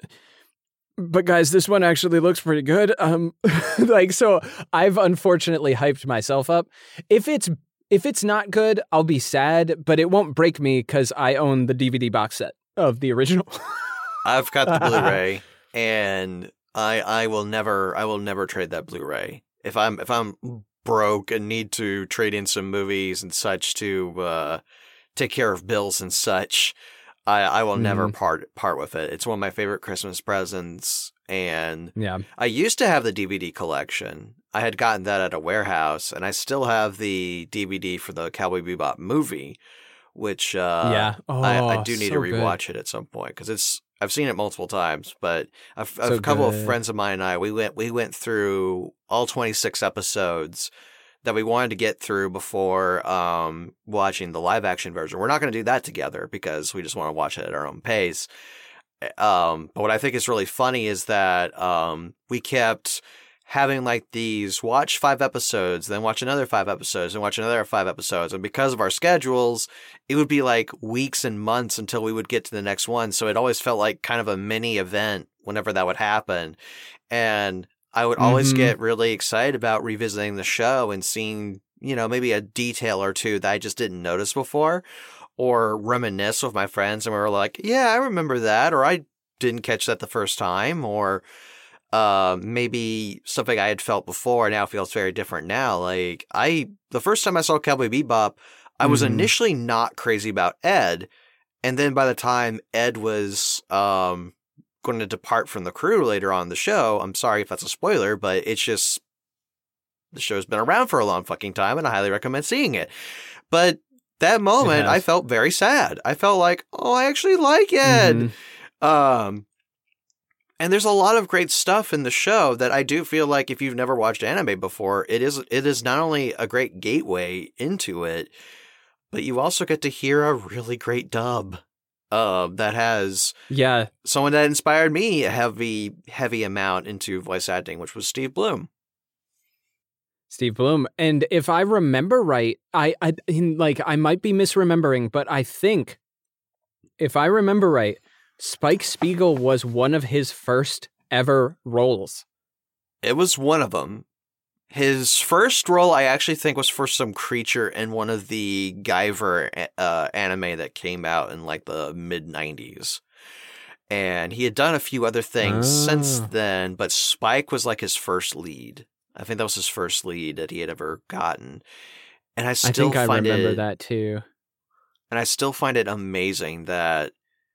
but guys, this one actually looks pretty good. Um like so I've unfortunately hyped myself up. If it's if it's not good, I'll be sad, but it won't break me cuz I own the D V D box set of the original. I've got the Blu-ray, and I I will never I will never trade that Blu-ray. If I'm if I'm broke and need to trade in some movies and such to uh, take care of bills and such, I I will never Mhm. part part with it. It's one of my favorite Christmas presents, and Yeah. I used to have the D V D collection. I had gotten that at a warehouse, and I still have the D V D for the Cowboy Bebop movie, which uh, Yeah. I, I Oh, do need so to good. rewatch it at some point because it's I've seen it multiple times. But a, f- a So couple of good. friends of mine and I we went we went through all twenty-six episodes that we wanted to get through before um, watching the live action version. We're not going to do that together because we just want to watch it at our own pace. Um, but what I think is really funny is that um, we kept having like these watch five episodes, then watch another five episodes, and watch another five episodes. And because of our schedules, it would be like weeks and months until we would get to the next one. So it always felt like kind of a mini event whenever that would happen. And I would always Mhm. get really excited about revisiting the show and seeing, you know, maybe a detail or two that I just didn't notice before, or reminisce with my friends. And we were like, yeah, I remember that, or I didn't catch that the first time, or uh, maybe something I had felt before now feels very different now. Like I, the first time I saw Cowboy Bebop, I was Mhm. initially not crazy about Ed. And then by the time Ed was, um, going to depart from the crew later on in the show, I'm sorry if that's a spoiler, but it's just, the show's been around for a long fucking time and I highly recommend seeing it. But that moment, has. I felt very sad. I felt like, oh, I actually like Ed. Mhm. Um, And there's a lot of great stuff in the show that I do feel like if you've never watched anime before, it is it is not only a great gateway into it, but you also get to hear a really great dub uh, that has yeah someone that inspired me a heavy, heavy amount into voice acting, which was Steve Bloom. Steve Bloom. And if I remember right, I, I like I might be misremembering, but I think if I remember right, Spike Spiegel was one of his first ever roles. It was one of them. His first role, I actually think, was for some creature in one of the Guyver uh, anime that came out in like the mid nineties. And he had done a few other things oh. since then, but Spike was like his first lead. I think that was his first lead that he had ever gotten. And I still I think find I remember it, that too. And I still find it amazing that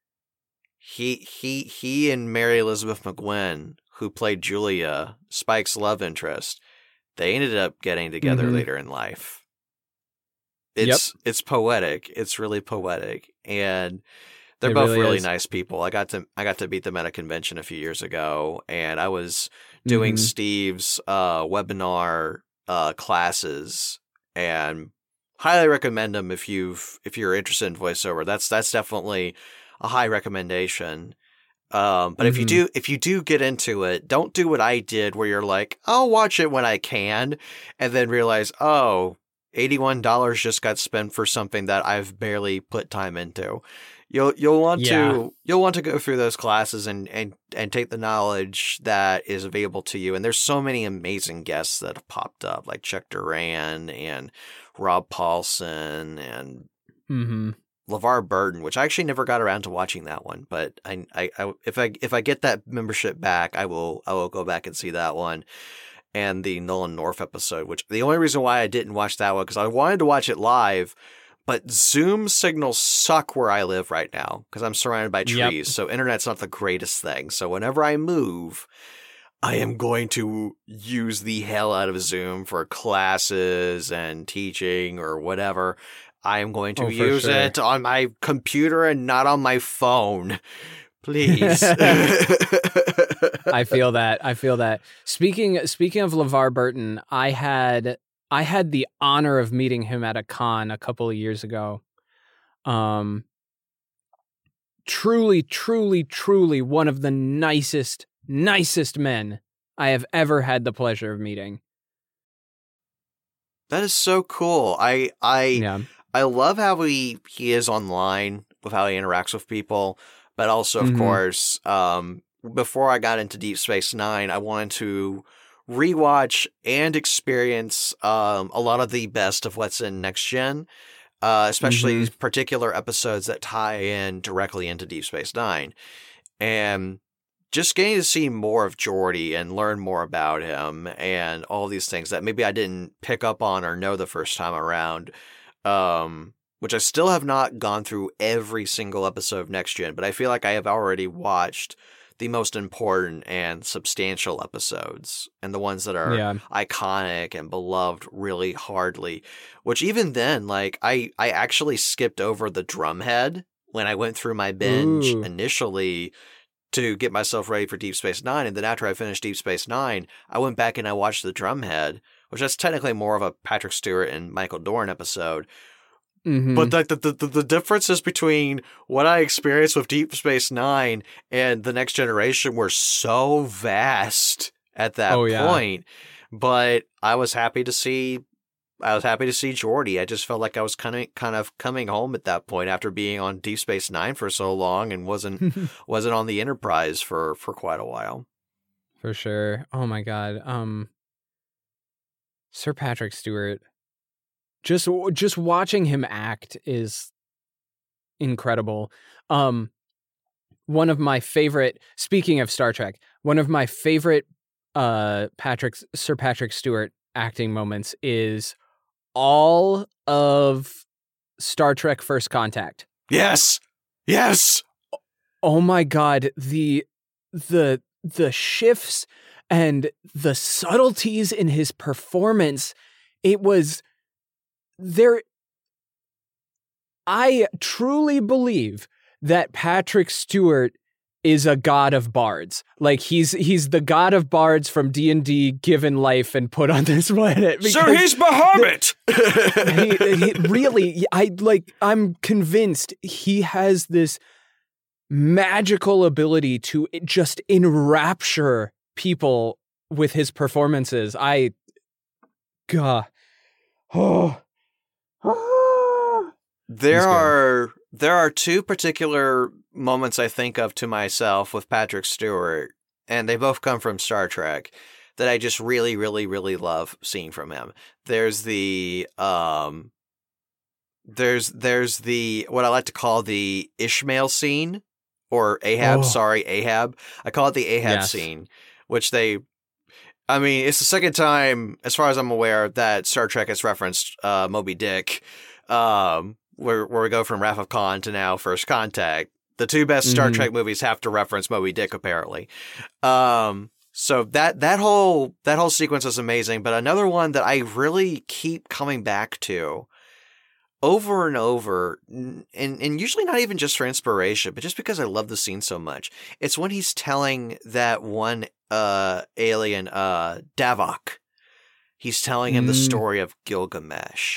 he he he and Mary Elizabeth McGuinn, who played Julia, Spike's love interest, they ended up getting together mm-hmm. later in life. It's yep. it's poetic. It's really poetic. And they're it both really, really nice people. I got to I got to meet them at a convention a few years ago, and I was doing mm-hmm. Steve's uh, webinar uh, classes, and highly recommend them if you've if you're interested in voiceover. That's that's definitely a high recommendation. Um, but mm-hmm. if you do if you do get into it, don't do what I did, where you're like, I'll watch it when I can, and then realize, oh, eighty-one dollars just got spent for something that I've barely put time into. You'll you'll want yeah. to you'll want to go through those classes and, and, and take the knowledge that is available to you. And there's so many amazing guests that have popped up, like Chuck Duran and Rob Paulson and mm-hmm. LeVar Burton, which I actually never got around to watching that one. But I, I, I if I if I get that membership back, I will I will go back and see that one. And the Nolan North episode, which the only reason why I didn't watch that one because I wanted to watch it live. But Zoom signals suck where I live right now because I'm surrounded by trees. Yep. So internet's not the greatest thing. So whenever I move, I am going to use the hell out of Zoom for classes and teaching or whatever. I am going to oh, use sure. it on my computer and not on my phone. Please. I feel that. I feel that. Speaking speaking of LeVar Burton, I had I had the honor of meeting him at a con a couple of years ago. Um, truly, truly, truly one of the nicest, nicest men I have ever had the pleasure of meeting. That is so cool. I I yeah. I love how he, he is online with how he interacts with people, but also, of mm-hmm. course, um, before I got into Deep Space Nine, I wanted to rewatch and experience um, a lot of the best of what's in Next Gen, uh, especially mm-hmm. particular episodes that tie in directly into Deep Space Nine. And just getting to see more of Geordi and learn more about him and all these things that maybe I didn't pick up on or know the first time around, um, which I still have not gone through every single episode of Next Gen, but I feel like I have already watched the most important and substantial episodes and the ones that are yeah. iconic and beloved really hardly, which even then, like I, I actually skipped over the Drumhead when I went through my binge Ooh. initially to get myself ready for Deep Space Nine. And then after I finished Deep Space Nine, I went back and I watched the Drumhead, which that's technically more of a Patrick Stewart and Michael Dorn episode. Mm-hmm. But the, the the the differences between what I experienced with Deep Space Nine and the Next Generation were so vast at that oh, yeah. point. But I was happy to see, I was happy to see Geordi. I just felt like I was kind of kind of coming home at that point after being on Deep Space Nine for so long and wasn't wasn't on the Enterprise for for quite a while. For sure. Oh my God. Um, Sir Patrick Stewart. Just just watching him act is incredible. Um, one of my favorite, speaking of Star Trek, one of my favorite uh, Patrick Sir Patrick Stewart acting moments is all of Star Trek First Contact. Yes. Yes. Oh my God. The the the shifts and the subtleties in his performance. It was There, I truly believe that Patrick Stewart is a god of bards. Like he's he's the god of bards from D and D given life and put on this planet. So he's Bahamut. he, he really, I like. I'm convinced he has this magical ability to just enrapture people with his performances. I, God, oh, oh. There are there are two particular moments I think of to myself with Patrick Stewart, and they both come from Star Trek, that I just really, really, really love seeing from him. There's the um, there's there's the what I like to call the Ishmael scene, or Ahab. Oh. Sorry, Ahab. I call it the Ahab Yes. scene, which they. I mean, it's the second time, as far as I'm aware, that Star Trek has referenced uh, Moby Dick, um, where where we go from Wrath of Khan to now First Contact. The two best Star Mhm. Trek movies have to reference Moby Dick, apparently. Um, so that that whole that whole sequence is amazing. But another one that I really keep coming back to over and over, n- and and usually not even just for inspiration, but just because I love the scene so much. It's when he's telling that one uh, alien, uh, Davok. He's telling him the Mm. story of Gilgamesh.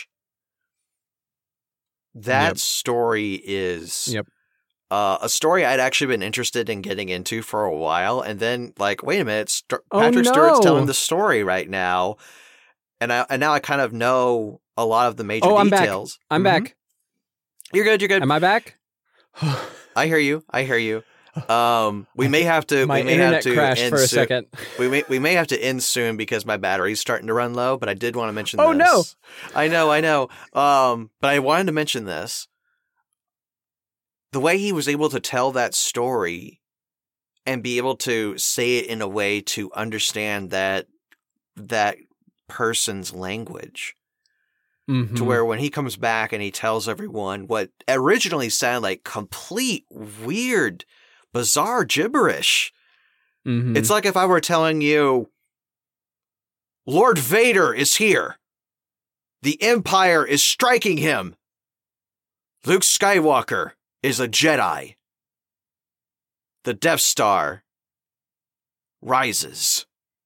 That Yep. story is Yep. uh, a story I'd actually been interested in getting into for a while, and then like, wait a minute, St- Oh, Patrick Stewart's no. telling the story right now, and I and now I kind of know a lot of the major Oh, I'm back. details. I'm Mhm. back. You're good. You're good. Am I back? I hear you. I hear you. Um, we may have to. My we may internet have to crashed end for a soon. second. We may we may have to end soon because my battery's starting to run low. But I did want to mention. Oh, this. no. I know. I know. Um, but I wanted to mention this. The way he was able to tell that story and be able to say it in a way to understand that that person's language. Mhm. To where when he comes back and he tells everyone what originally sounded like complete weird, bizarre gibberish. Mhm. It's like if I were telling you, Lord Vader is here. The Empire is striking him. Luke Skywalker is a Jedi. The Death Star rises.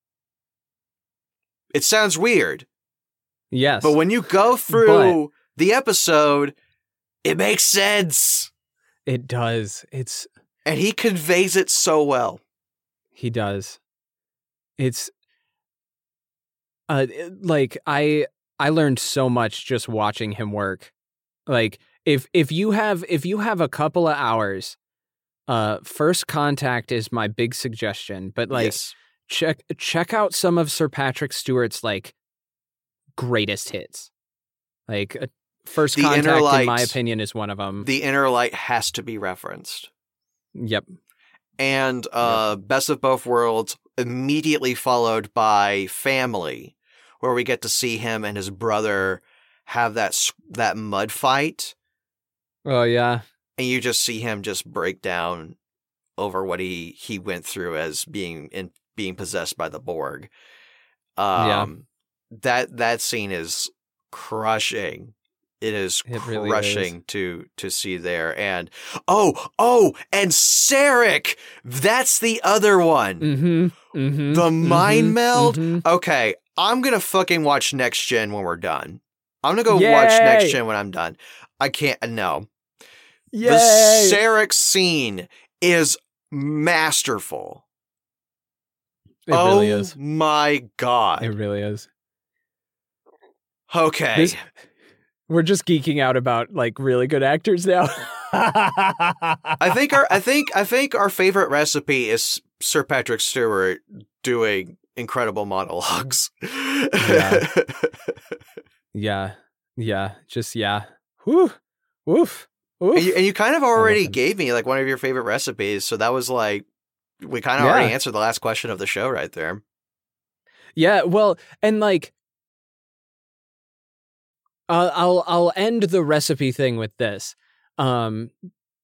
It sounds weird. Yes. But when you go through the episode, it makes sense. It does. It's And he conveys it so well. he does. It's uh it- like I I learned so much just watching him work. Like if if you have if you have a couple of hours, uh First Contact is my big suggestion, but like Yes. check check out some of Sir Patrick Stewart's like greatest hits. Like uh, First The Inner Contact, in my Light. opinion, is one of them. The Inner Light has to be referenced. Yep. And uh, Best of Both Worlds, immediately followed by Family, where we get to see him and his brother have that s- that mud fight, Oh yeah. and you just see him just break down over what he, he went through as being in being possessed by the Borg. Um, Yeah. that that scene is crushing. It is It really crushing to to see there. And oh, oh, and Sarek, that's the other one. Mm-hmm. Mm-hmm. The mind mhm, meld? mhm. Okay, I'm gonna fucking watch Next Gen when we're done. I'm gonna go watch Yay! Next Gen when I'm done. I can't. No, Yay! the Sarek scene is masterful. It oh really is. my god. It really is. Okay. This, we're just geeking out about like really good actors now. I think our I think I think our favorite recipe is Sir Patrick Stewart doing incredible monologues. Yeah. yeah, yeah, just yeah. Whew, woof, woof. and, you, and you kind of already him. gave me like one of your favorite recipes, so that was like we kind of Yeah. already answered the last question of the show right there. Yeah, well, and like, uh, I'll I'll end the recipe thing with this. Um,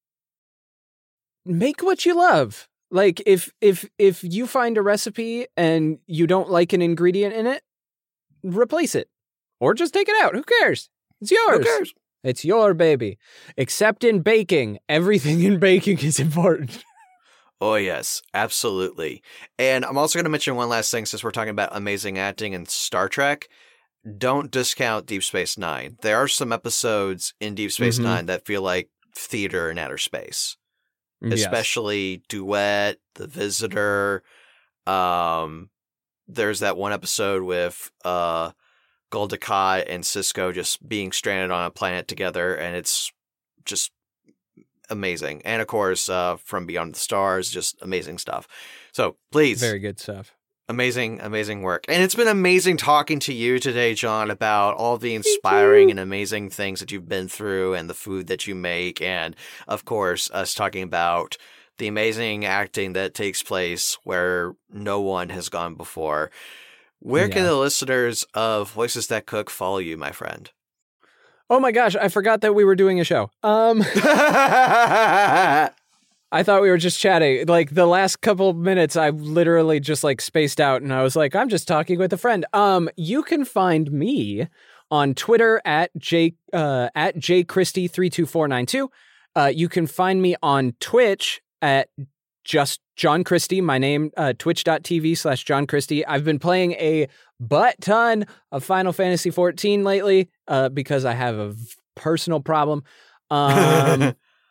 make what you love. Like if if if you find a recipe and you don't like an ingredient in it, replace it or just take it out. Who cares? It's yours. Who cares? It's your baby. Except in baking, everything in baking is important. Oh, yes, absolutely. And I'm also going to mention one last thing since we're talking about amazing acting in Star Trek. Don't discount Deep Space Nine. There are some episodes in Deep Space Mm-hmm. Nine that feel like theater in outer space, Yes. especially Duet, The Visitor. Um, there's that one episode with uh, Gul Dukat and Sisko just being stranded on a planet together, and it's just amazing. And of course, uh, From Beyond the Stars, just amazing stuff. So please, Very good stuff. amazing, amazing work. And it's been amazing talking to you today, John, about all the inspiring and amazing things that you've been through and the food that you make. And of course, us talking about the amazing acting that takes place where no one has gone before. Where can Yeah. the listeners of Voices That Cook follow you, my friend? Oh my gosh, I forgot that we were doing a show. Um, I thought we were just chatting. Like the last couple of minutes, I literally just like spaced out and I was like, I'm just talking with a friend. Um, you can find me on Twitter at J uh, at jchristy three two four nine two. Uh, you can find me on Twitch at just John Christie, my name, uh, twitch.tv slash John Christie. I've been playing a butt ton of Final Fantasy fourteen lately uh, because I have a v- personal problem. Um,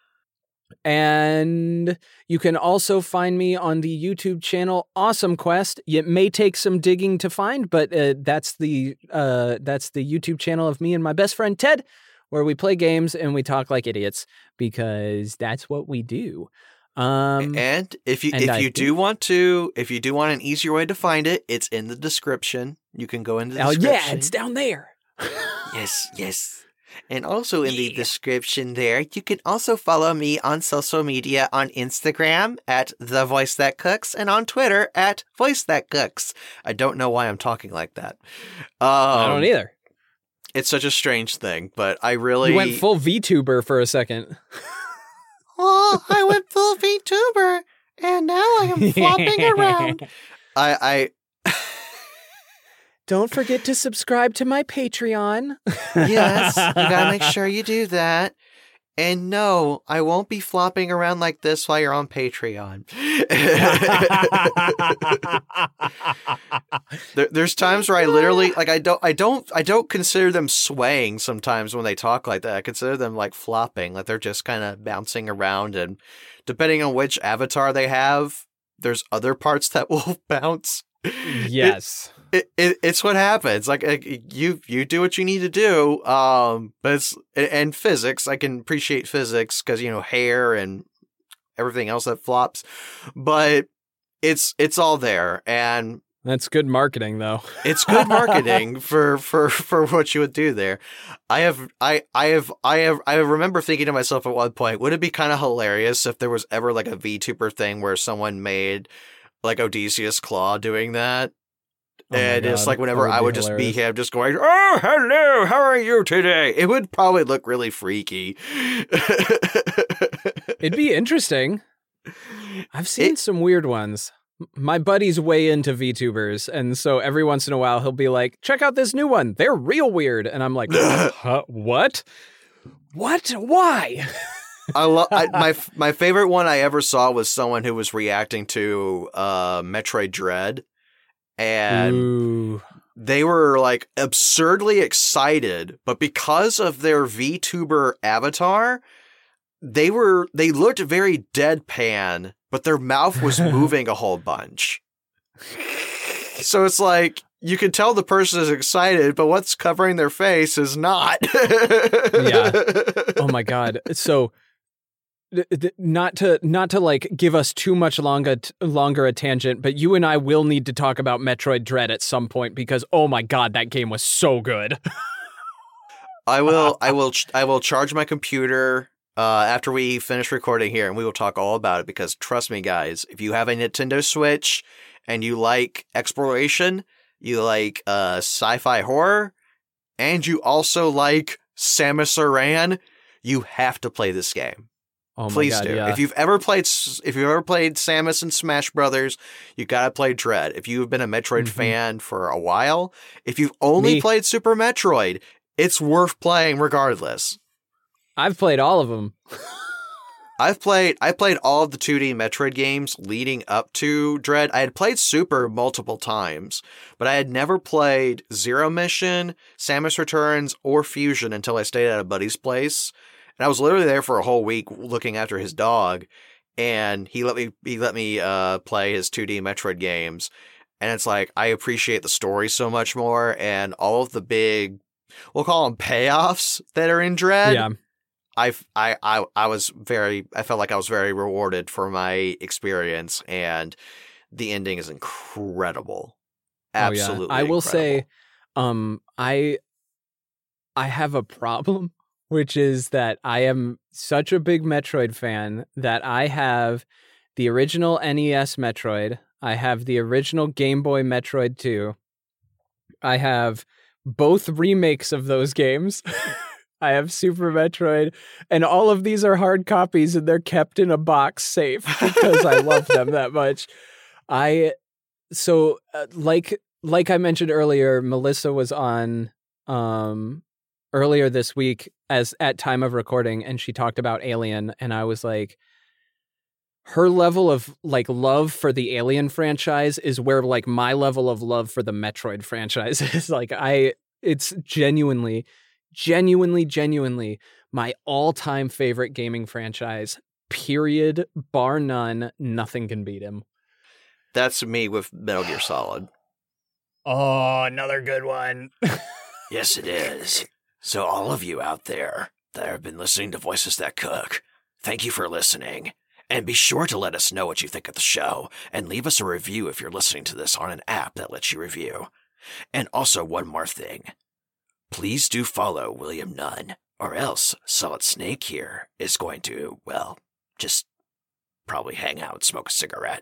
and you can also find me on the YouTube channel Awesome Quest. It may take some digging to find, but uh, that's the uh, that's the YouTube channel of me and my best friend Ted, where we play games and we talk like idiots because that's what we do. Um, and if you and if I you do think- want to if you do want an easier way to find it, it's in the description. You can go into the oh description. yeah, it's down there. Yes, yes. And also in the Yeah. description there, you can also follow me on social media on Instagram at The Voice That Cooks and on Twitter at Voice That Cooks. I don't know why I'm talking like that. Um, I don't either. It's such a strange thing, but I really You went full VTuber for a second. Oh, I went full VTuber, and now I am flopping around. I, Don't forget to subscribe to my Patreon. I, yes, you gotta make sure you do that. And no, I won't be flopping around like this while you're on Patreon. there, there's times where I literally, like, I don't, I don't, I don't consider them swaying sometimes when they talk like that. I consider them like flopping, like they're just kind of bouncing around. And depending on which avatar they have, there's other parts that will bounce. Yes. It, it it's what happens. Like, like you you do what you need to do. Um, but it's and physics. I can appreciate physics because you know hair and everything else that flops. But it's it's all there, and That's good marketing, though. it's good marketing for, for, for what you would do there. I have I I have I have I remember thinking to myself at one point, would it be kind of hilarious if there was ever like a VTuber thing where someone made like Odysseus Claw doing that? Oh my And it's God, like whenever that would I be would just hilarious. be him just going, oh, hello, how are you today? It would probably look really freaky. It'd be interesting. I've seen It- some weird ones. M- My buddy's way into VTubers, and so every once in a while he'll be like, check out this new one. They're real weird. And I'm like, huh, what? What? Why? I love my my favorite one I ever saw was someone who was reacting to uh, Metroid Dread, and Ooh. they were like absurdly excited, but because of their VTuber avatar, they were they looked very deadpan, but their mouth was moving a whole bunch. So it's like you can tell the person is excited, but what's covering their face is not. Yeah. Oh my God. So th- th- not to not to like give us too much longer longer a tangent, but you and I will need to talk about Metroid Dread at some point because oh my God, that game was so good. I will, I will, ch- I will charge my computer uh, after we finish recording here, and we will talk all about it. Because trust me, guys, if you have a Nintendo Switch and you like exploration, you like uh, sci-fi horror, and you also like Samus Aran, you have to play this game. Oh my Please God, do. yeah. If you've ever played, s- if you've ever played Samus and Smash Brothers, you gotta play Dread. If you've been a Metroid Mhm. fan for a while, if you've only Me. played Super Metroid, it's worth playing regardless. I've played all of them. I've played I played all of the two D Metroid games leading up to Dread. I had played Super multiple times, but I had never played Zero Mission, Samus Returns, or Fusion until I stayed at a buddy's place. And I was literally there for a whole week looking after his dog, and he let me he let me uh, play his two D Metroid games. And it's like, I appreciate the story so much more, and all of the big, we'll call them payoffs that are in Dread. Yeah. I, I, I, I was very, I felt like I was very rewarded for my experience, and the ending is incredible. Absolutely. Oh, yeah. I will incredible. say, um, I, I have a problem, which is that I am such a big Metroid fan that I have the original N E S Metroid. I have the original Game Boy Metroid two. I have both remakes of those games. I have Super Metroid, and all of these are hard copies, and they're kept in a box safe because I love them that much. I so uh, like like I mentioned earlier, Melissa was on um earlier this week as at time of recording, and she talked about Alien, and I was like, her level of like love for the Alien franchise is where like my level of love for the Metroid franchise is. Like I, it's genuinely. Genuinely, genuinely, my all-time favorite gaming franchise, period, bar none. Nothing can beat him. That's me with Metal Gear Solid. Oh, another good one. Yes, it is. So all of you out there that have been listening to Voices That Cook, thank you for listening. And be sure to let us know what you think of the show, and leave us a review if you're listening to this on an app that lets you review. And also, one more thing. Please do follow William Nunn, or else Solid Snake here is going to, well, just probably hang out and smoke a cigarette.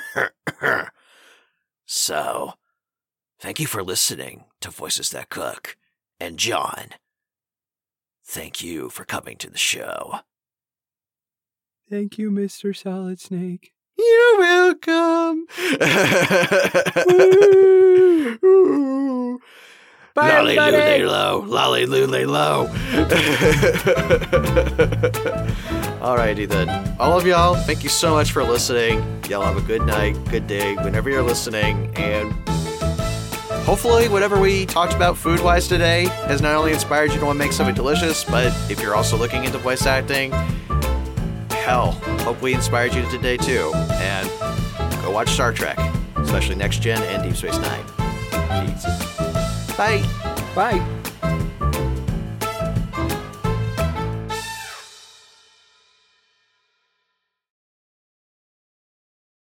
So, thank you for listening to Voices That Cook. And John, thank you for coming to the show. Thank you, Mister Solid Snake. You're welcome. Lolly loo low, lolly loo low. Alrighty then. All of y'all, thank you so much for listening. Y'all have a good night, good day, whenever you're listening, and hopefully whatever we talked about food-wise today has not only inspired you to want to make something delicious, but if you're also looking into voice acting, hell, hope we inspired you today too. And go watch Star Trek, especially Next Gen and Deep Space Nine. Peace. Bye. Bye.